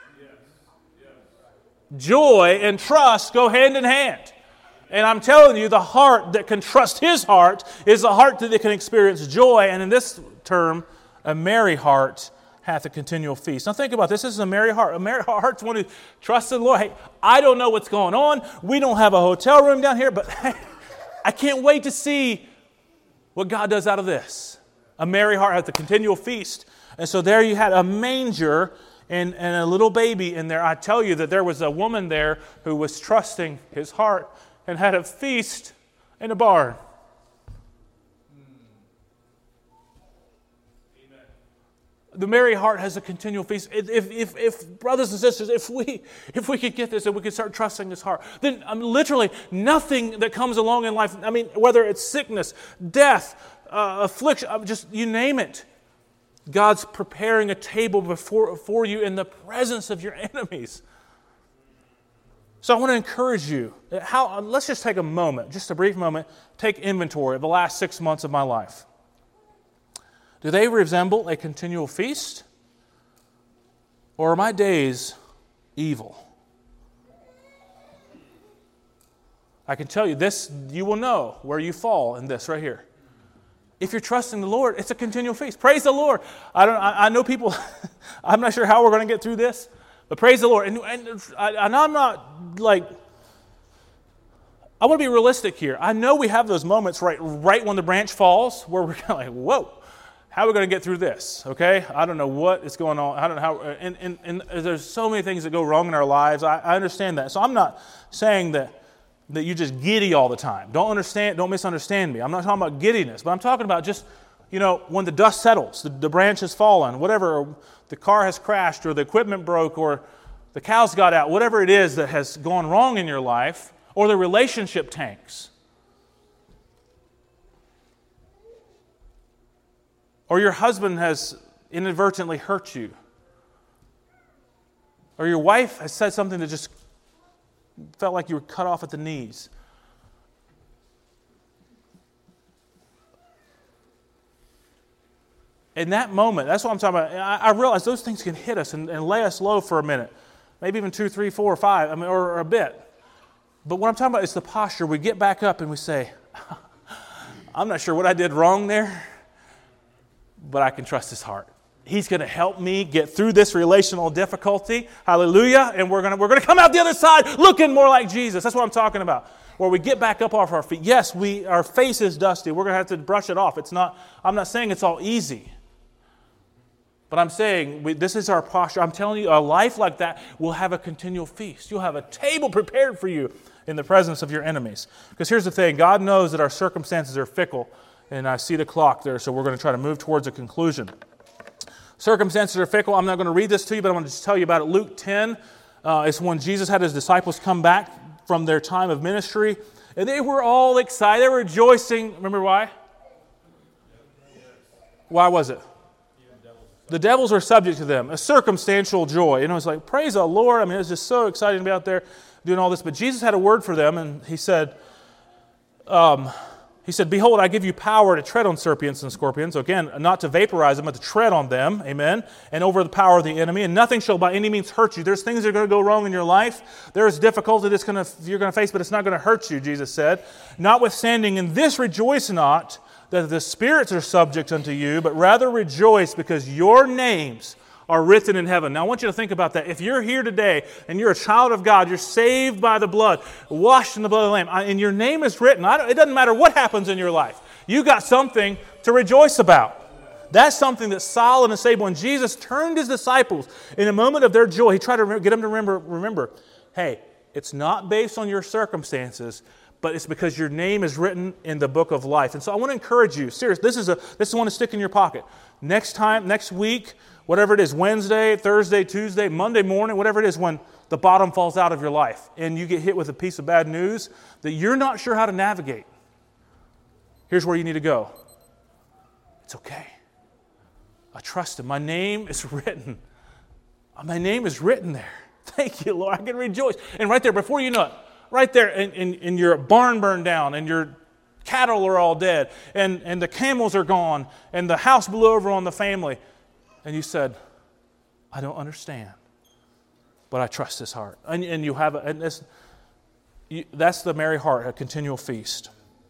Joy and trust go hand in hand. And I'm telling you, the heart that can trust his heart is the heart that can experience joy. And in this term, a merry heart hath a continual feast. Now think about this. This is a merry heart. A merry heart's one who trusts in the Lord. Hey, I don't know what's going on. We don't have a hotel room down here, but I can't wait to see what God does out of this. A merry heart hath a continual feast. And so there you had a manger and a little baby in there. I tell you that there was a woman there who was trusting his heart and had a feast in a barn. Amen. The merry heart has a continual feast. If brothers and sisters, if we could get this and we could start trusting His heart, then literally nothing that comes along in life, whether it's sickness, death, affliction, just you name it, God's preparing a table for you in the presence of your enemies. So I want to encourage you. Let's just take a moment, just a brief moment, take inventory of the last 6 months of my life. Do they resemble a continual feast? Or are my days evil? I can tell you this, you will know where you fall in this right here. If you're trusting the Lord, it's a continual feast. Praise the Lord. I know people, I'm not sure how we're going to get through this, but praise the Lord. And I'm not like, I want to be realistic here. I know we have those moments right when the branch falls where we're kind of like, whoa, how are we going to get through this? Okay? I don't know what is going on. I don't know how, and there's so many things that go wrong in our lives. I understand that. So I'm not saying that you just giddy all the time. Don't misunderstand me. I'm not talking about giddiness, but I'm talking about just, when the dust settles, the branch has fallen, whatever, or the car has crashed, or the equipment broke, or the cows got out, whatever it is that has gone wrong in your life, or the relationship tanks, or your husband has inadvertently hurt you, or your wife has said something that just felt like you were cut off at the knees. In that moment, that's what I'm talking about. I realize those things can hit us and lay us low for a minute, maybe even 2, 3, 4, 5, or a bit. But what I'm talking about is the posture. We get back up and we say, I'm not sure what I did wrong there, but I can trust His heart. He's going to help me get through this relational difficulty. Hallelujah. And we're going to come out the other side looking more like Jesus. That's what I'm talking about. Where we get back up off our feet. Yes, our face is dusty. We're going to have to brush it off. I'm not saying it's all easy. But I'm saying this is our posture. I'm telling you, a life like that will have a continual feast. You'll have a table prepared for you in the presence of your enemies. Because here's the thing. God knows that our circumstances are fickle. And I see the clock there, so we're going to try to move towards a conclusion. Circumstances are fickle. I'm not going to read this to you, but I'm going to just tell you about it. Luke 10 is when Jesus had His disciples come back from their time of ministry. And they were all excited. They were rejoicing. Remember why? Why was it? The devils were subject to them. A circumstantial joy. It's like, praise the Lord. It was just so exciting to be out there doing all this. But Jesus had a word for them, and He said, behold, I give you power to tread on serpents and scorpions. Again, not to vaporize them, but to tread on them. Amen. And over the power of the enemy. And nothing shall by any means hurt you. There's things that are going to go wrong in your life. There is difficulty you're going to face, but it's not going to hurt you, Jesus said. Notwithstanding, in this rejoice not that the spirits are subject unto you, but rather rejoice because your names are written in heaven. Now I want you to think about that. If you're here today and you're a child of God, you're saved by the blood, washed in the blood of the Lamb, and your name is written, it doesn't matter what happens in your life. You got something to rejoice about. That's something that's solid and stable. When Jesus turned His disciples in a moment of their joy, He tried to get them to remember, hey, it's not based on your circumstances, but it's because your name is written in the book of life. And so I want to encourage you, seriously, this is one to stick in your pocket. Next week, whatever it is, Wednesday, Thursday, Tuesday, Monday morning, whatever it is, when the bottom falls out of your life and you get hit with a piece of bad news that you're not sure how to navigate, here's where you need to go. It's okay. I trust Him. My name is written. My name is written there. Thank you, Lord. I can rejoice. And right there, before you know it, right there, and your barn burned down, and your cattle are all dead, and the camels are gone, and the house blew over on the family. And you said, I don't understand, but I trust His heart. And you have, that's the merry heart, a continual feast.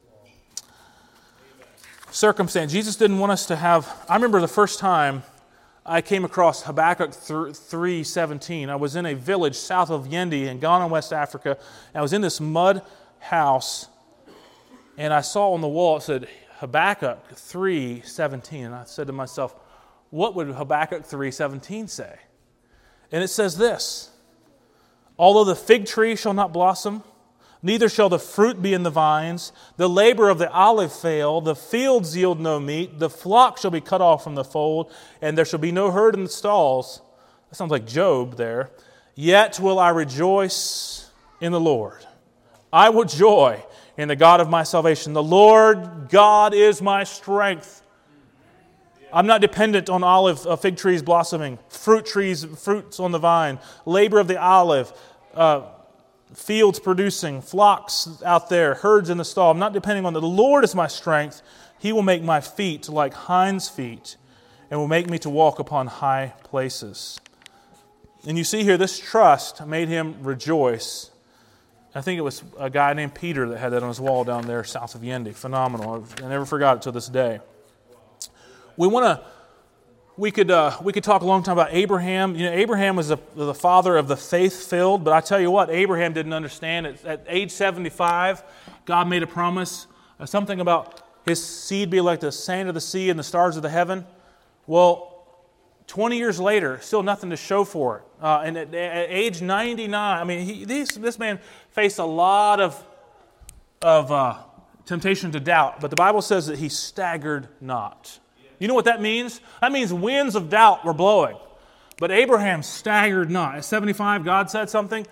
Circumstance. Jesus didn't want us to have, I remember the first time I came across Habakkuk 3:17. I was in a village south of Yendi in Ghana, West Africa. I was in this mud house, and I saw on the wall, it said Habakkuk 3:17. And I said to myself, what would Habakkuk 3:17 say? And it says this, although the fig tree shall not blossom, neither shall the fruit be in the vines, the labor of the olive fail, the fields yield no meat, the flock shall be cut off from the fold, and there shall be no herd in the stalls. That sounds like Job there. Yet will I rejoice in the Lord. I will joy in the God of my salvation. The Lord God is my strength. I'm not dependent on fig trees blossoming, fruits on the vine, labor of the olive, fields producing, flocks out there, herds in the stall. I'm not depending on that. The Lord is my strength. He will make my feet like hinds' feet and will make me to walk upon high places. And you see here, this trust made him rejoice. I think it was a guy named Peter that had that on his wall down there south of Yendi. Phenomenal. I never forgot it till this day. We could talk a long time about Abraham. You know, Abraham was the father of the faith-filled, but I tell you what, Abraham didn't understand. At age 75, God made a promise, something about his seed be like the sand of the sea and the stars of the heaven. Well, 20 years later, still nothing to show for it. And at age 99, I mean, this man faced a lot of temptation to doubt, but the Bible says that he staggered not. You know what that means? That means winds of doubt were blowing. But Abraham staggered not. At 75, God said something.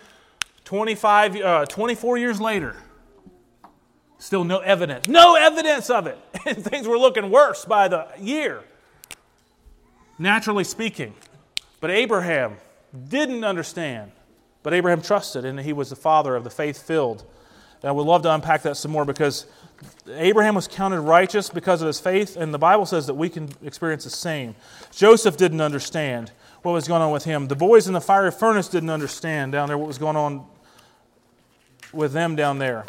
24 years later, still no evidence. No evidence of it. And things were looking worse by the year, naturally speaking. But Abraham didn't understand. But Abraham trusted, and he was the father of the faith-filled. And I would love to unpack that some more, because Abraham was counted righteous because of his faith, and the Bible says that we can experience the same. Joseph didn't understand what was going on with him. The boys in the fiery furnace didn't understand down there what was going on with them down there.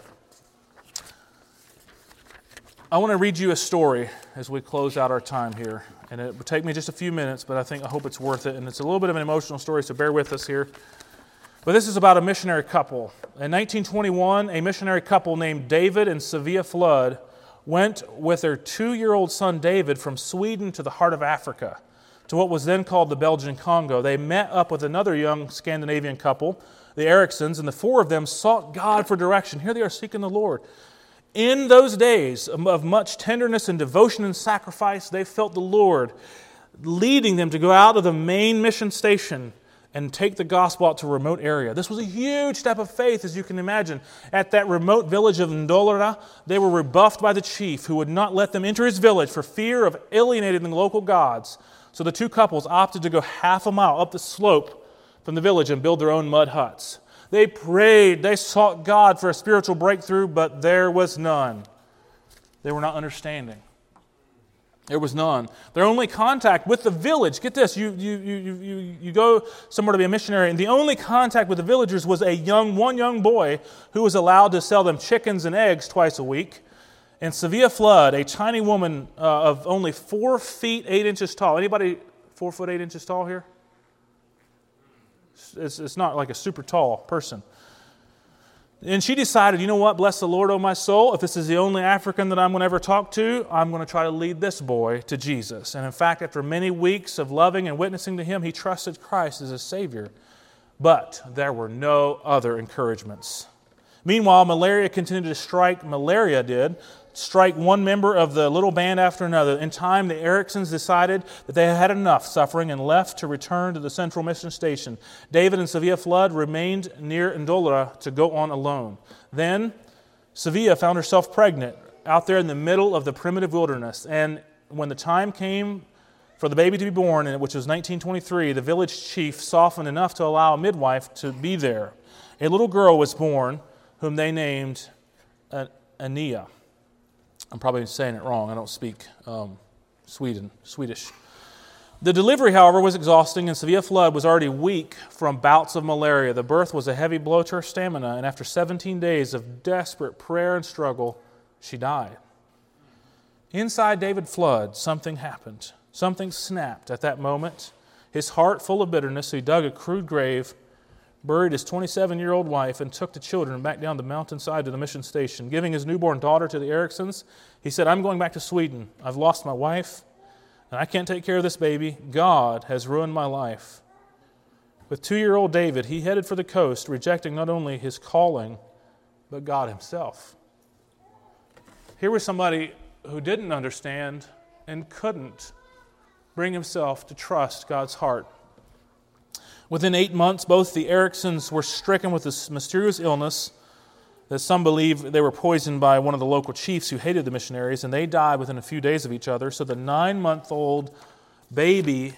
I want to read you a story as we close out our time here. And it will take me just a few minutes, but I hope it's worth it. And it's a little bit of an emotional story, so bear with us here. But this is about a missionary couple. In 1921, a missionary couple named David and Sylvia Flood went with their 2-year-old son David from Sweden to the heart of Africa, to what was then called the Belgian Congo. They met up with another young Scandinavian couple, the Ericsons, and the four of them sought God for direction. Here they are seeking the Lord. In those days of much tenderness and devotion and sacrifice, they felt the Lord leading them to go out of the main mission station and take the gospel out to a remote area. This was a huge step of faith, as you can imagine. At that remote village of Ndolera, they were rebuffed by the chief, who would not let them enter his village for fear of alienating the local gods. So the two couples opted to go half a mile up the slope from the village and build their own mud huts. They prayed, they sought God for a spiritual breakthrough, but there was none. They were not understanding. There was none. Their only contact with the village, get this, you go somewhere to be a missionary, and the only contact with the villagers was one young boy who was allowed to sell them chickens and eggs twice a week. And Sylvia Flood, a tiny woman of only 4 feet 8 inches tall. Anybody 4 foot 8 inches tall here? It's not like a super tall person. And she decided, you know what, bless the Lord, oh my soul, if this is the only African that I'm going to ever talk to, I'm going to try to lead this boy to Jesus. And in fact, after many weeks of loving and witnessing to him, he trusted Christ as his Savior. But there were no other encouragements. Meanwhile, malaria continued to strike. Malaria did strike one member of the little band after another. In time, the Ericsons decided that they had enough suffering and left to return to the central mission station. David and Sylvia Flood remained near Ndolera to go on alone. Then, Sylvia found herself pregnant out there in the middle of the primitive wilderness. And when the time came for the baby to be born, which was 1923, the village chief softened enough to allow a midwife to be there. A little girl was born, whom they named Ania. I'm probably saying it wrong. I don't speak Swedish. The delivery, however, was exhausting, and Sylvia Flood was already weak from bouts of malaria. The birth was a heavy blow to her stamina, and after 17 days of desperate prayer and struggle, she died. Inside David Flood, something happened. Something snapped at that moment. His heart full of bitterness, he dug a crude grave, buried his 27-year-old wife, and took the children back down the mountainside to the mission station. Giving his newborn daughter to the Ericsons, he said, I'm going back to Sweden. I've lost my wife, and I can't take care of this baby. God has ruined my life. With 2-year-old David, he headed for the coast, rejecting not only his calling, but God himself. Here was somebody who didn't understand and couldn't bring himself to trust God's heart. Within 8 months, both the Ericsons were stricken with this mysterious illness that some believe they were poisoned by one of the local chiefs who hated the missionaries, and they died within a few days of each other. So the 9-month-old baby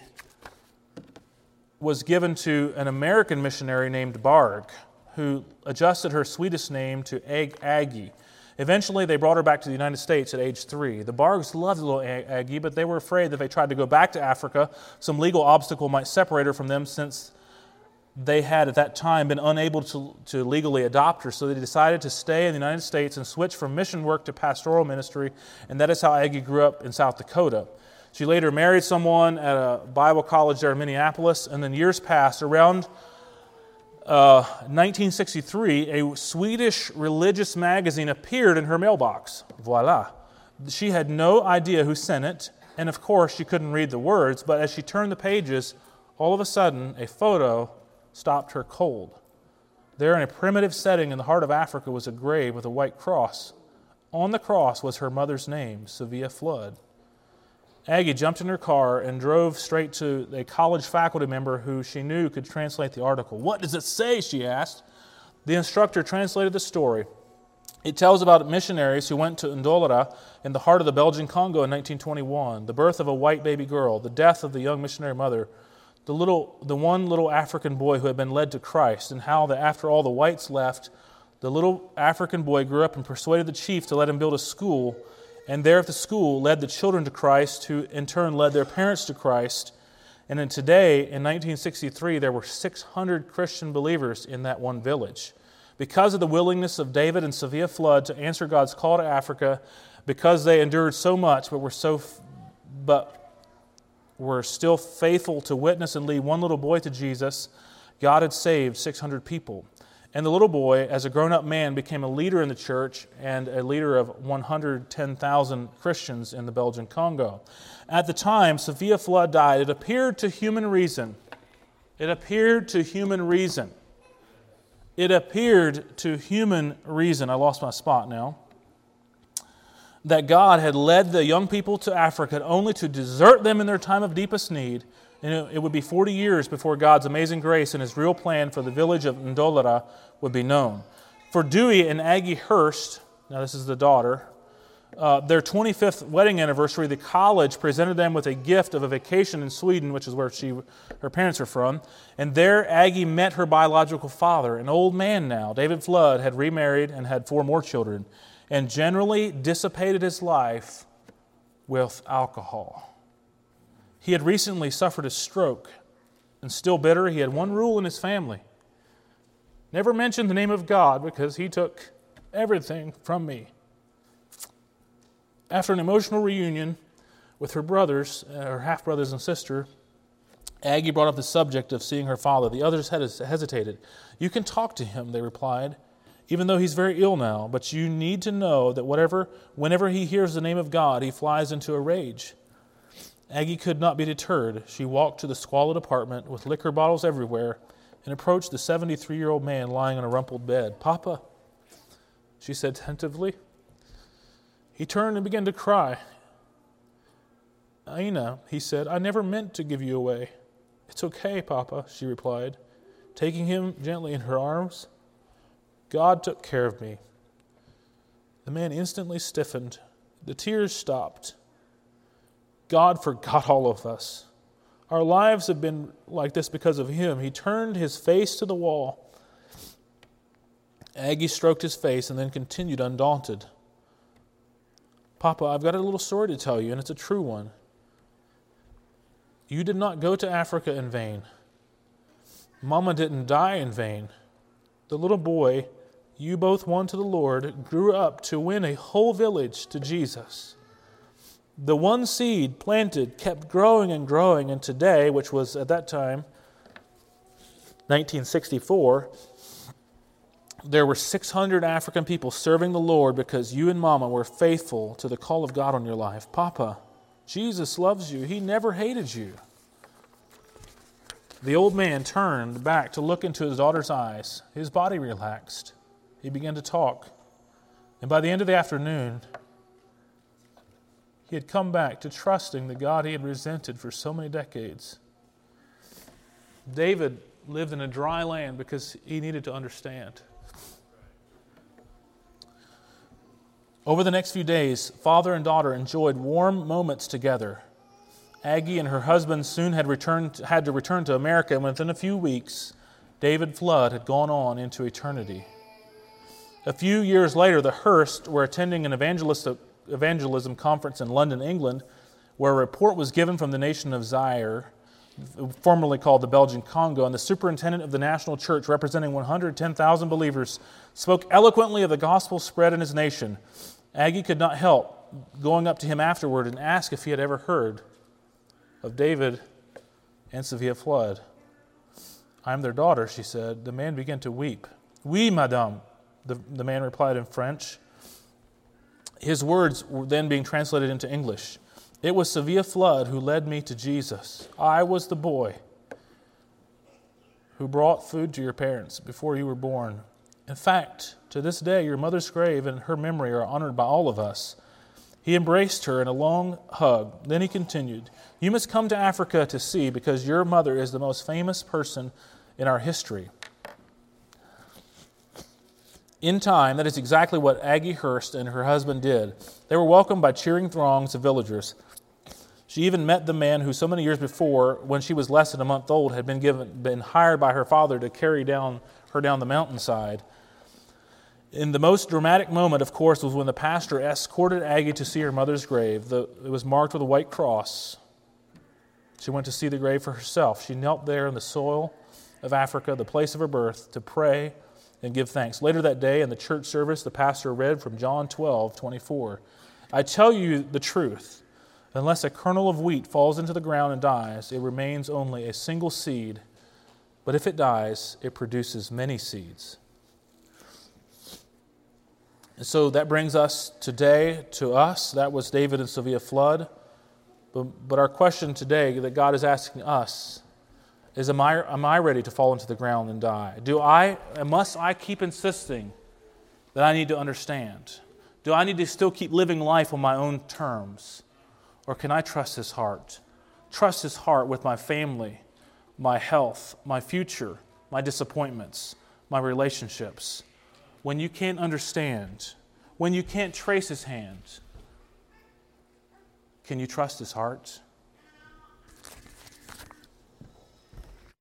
was given to an American missionary named Barg, who adjusted her Swedish name to Aggie. Eventually, they brought her back to the United States at age 3. The Bargs loved the little Aggie, but they were afraid that if they tried to go back to Africa, some legal obstacle might separate her from them, since they had at that time been unable to legally adopt her. So they decided to stay in the United States and switch from mission work to pastoral ministry, and that is how Aggie grew up in South Dakota. She later married someone at a Bible college there in Minneapolis, and then years passed. Around 1963, a Swedish religious magazine appeared in her mailbox. Voila. She had no idea who sent it, and of course she couldn't read the words, but as she turned the pages, all of a sudden a photo stopped her cold. There in a primitive setting in the heart of Africa was a grave with a white cross. On the cross was her mother's name, Sylvia Flood. Aggie jumped in her car and drove straight to a college faculty member who she knew could translate the article. "What does it say?" she asked. The instructor translated the story. It tells about missionaries who went to Ndolera in the heart of the Belgian Congo in 1921, the birth of a white baby girl, the death of the young missionary mother, the one little African boy who had been led to Christ, and how that after all the whites left, the little African boy grew up and persuaded the chief to let him build a school, and there at the school led the children to Christ, who in turn led their parents to Christ. And then today, in 1963, there were 600 Christian believers in that one village. Because of the willingness of David and Sylvia Flood to answer God's call to Africa, because they endured so much, but were still faithful to witness and lead one little boy to Jesus, God had saved 600 people. And the little boy, as a grown-up man, became a leader in the church and a leader of 110,000 Christians in the Belgian Congo. At the time Sylvia Flood died, it appeared to human reason. It appeared to human reason. I lost my spot now. That God had led the young people to Africa only to desert them in their time of deepest need. And it would be 40 years before God's amazing grace and His real plan for the village of Ndolera would be known. For Dewey and Aggie Hurst, now this is the daughter, their 25th wedding anniversary, the college presented them with a gift of a vacation in Sweden, which is where her parents are from. And there Aggie met her biological father, an old man now. David Flood had remarried and had 4 more children, and generally dissipated his life with alcohol. He had recently suffered a stroke, and still bitter, he had one rule in his family: never mention the name of God, because He took everything from me. After an emotional reunion with her brothers, her half-brothers and sister, Aggie brought up the subject of seeing her father. The others hesitated. "You can talk to him," they replied, "even though he's very ill now, but you need to know that whenever he hears the name of God, he flies into a rage." Aggie could not be deterred. She walked to the squalid apartment with liquor bottles everywhere and approached the 73-year-old man lying on a rumpled bed. "Papa," she said tentatively. He turned and began to cry. "Ina," he said, "I never meant to give you away." "It's okay, Papa," she replied, taking him gently in her arms. "God took care of me." The man instantly stiffened. The tears stopped. God forgot all of us. Our lives have been like this because of Him. He turned his face to the wall. Aggie stroked his face and then continued undaunted. "Papa, I've got a little story to tell you, and it's a true one. You did not go to Africa in vain. Mama didn't die in vain. The little boy you both won to the Lord grew up to win a whole village to Jesus. The one seed planted kept growing and growing, and today, which was at that time, 1964, there were 600 African people serving the Lord because you and Mama were faithful to the call of God on your life. Papa, Jesus loves you. He never hated you." The old man turned back to look into his daughter's eyes. His body relaxed. He began to talk. And by the end of the afternoon, he had come back to trusting the God he had resented for so many decades. David lived in a dry land because he needed to understand. Over the next few days, father and daughter enjoyed warm moments together. Aggie and her husband soon had to return to America, and within a few weeks, David Flood had gone on into eternity. A few years later, the Hursts were attending an evangelism conference in London, England, where a report was given from the nation of Zaire, formerly called the Belgian Congo, and the superintendent of the national church, representing 110,000 believers, spoke eloquently of the gospel spread in his nation. Aggie could not help going up to him afterward and ask if he had ever heard of David and Sophia Flood. I am their daughter, she said. The man began to weep. Oui, madame, the man replied in French. His words were then being translated into English. It was Sophia Flood who led me to Jesus. I was the boy who brought food to your parents before you were born. In fact, to this day, your mother's grave and her memory are honored by all of us. He embraced her in a long hug. Then he continued, you must come to Africa to see, because your mother is the most famous person in our history. In time, that is exactly what Aggie Hurst and her husband did. They were welcomed by cheering throngs of villagers. She even met the man who so many years before, when she was less than a month old, had been hired by her father to carry her down the mountainside. In the most dramatic moment, of course, was when the pastor escorted Aggie to see her mother's grave. It was marked with a white cross. She went to see the grave for herself. She knelt there in the soil of Africa, the place of her birth, to pray and give thanks. Later that day in the church service, the pastor read from John 12:24. I tell you the truth, unless a kernel of wheat falls into the ground and dies, it remains only a single seed. But if it dies, it produces many seeds. And so that brings us today to us. That was David and Sophia Flood. But our question today that God is asking us is, am I ready to fall into the ground and die? Must I keep insisting that I need to understand? Do I need to still keep living life on my own terms? Or can I trust His heart? Trust His heart with my family, my health, my future, my disappointments, my relationships. When you can't understand, when you can't trace His hand, can you trust His heart?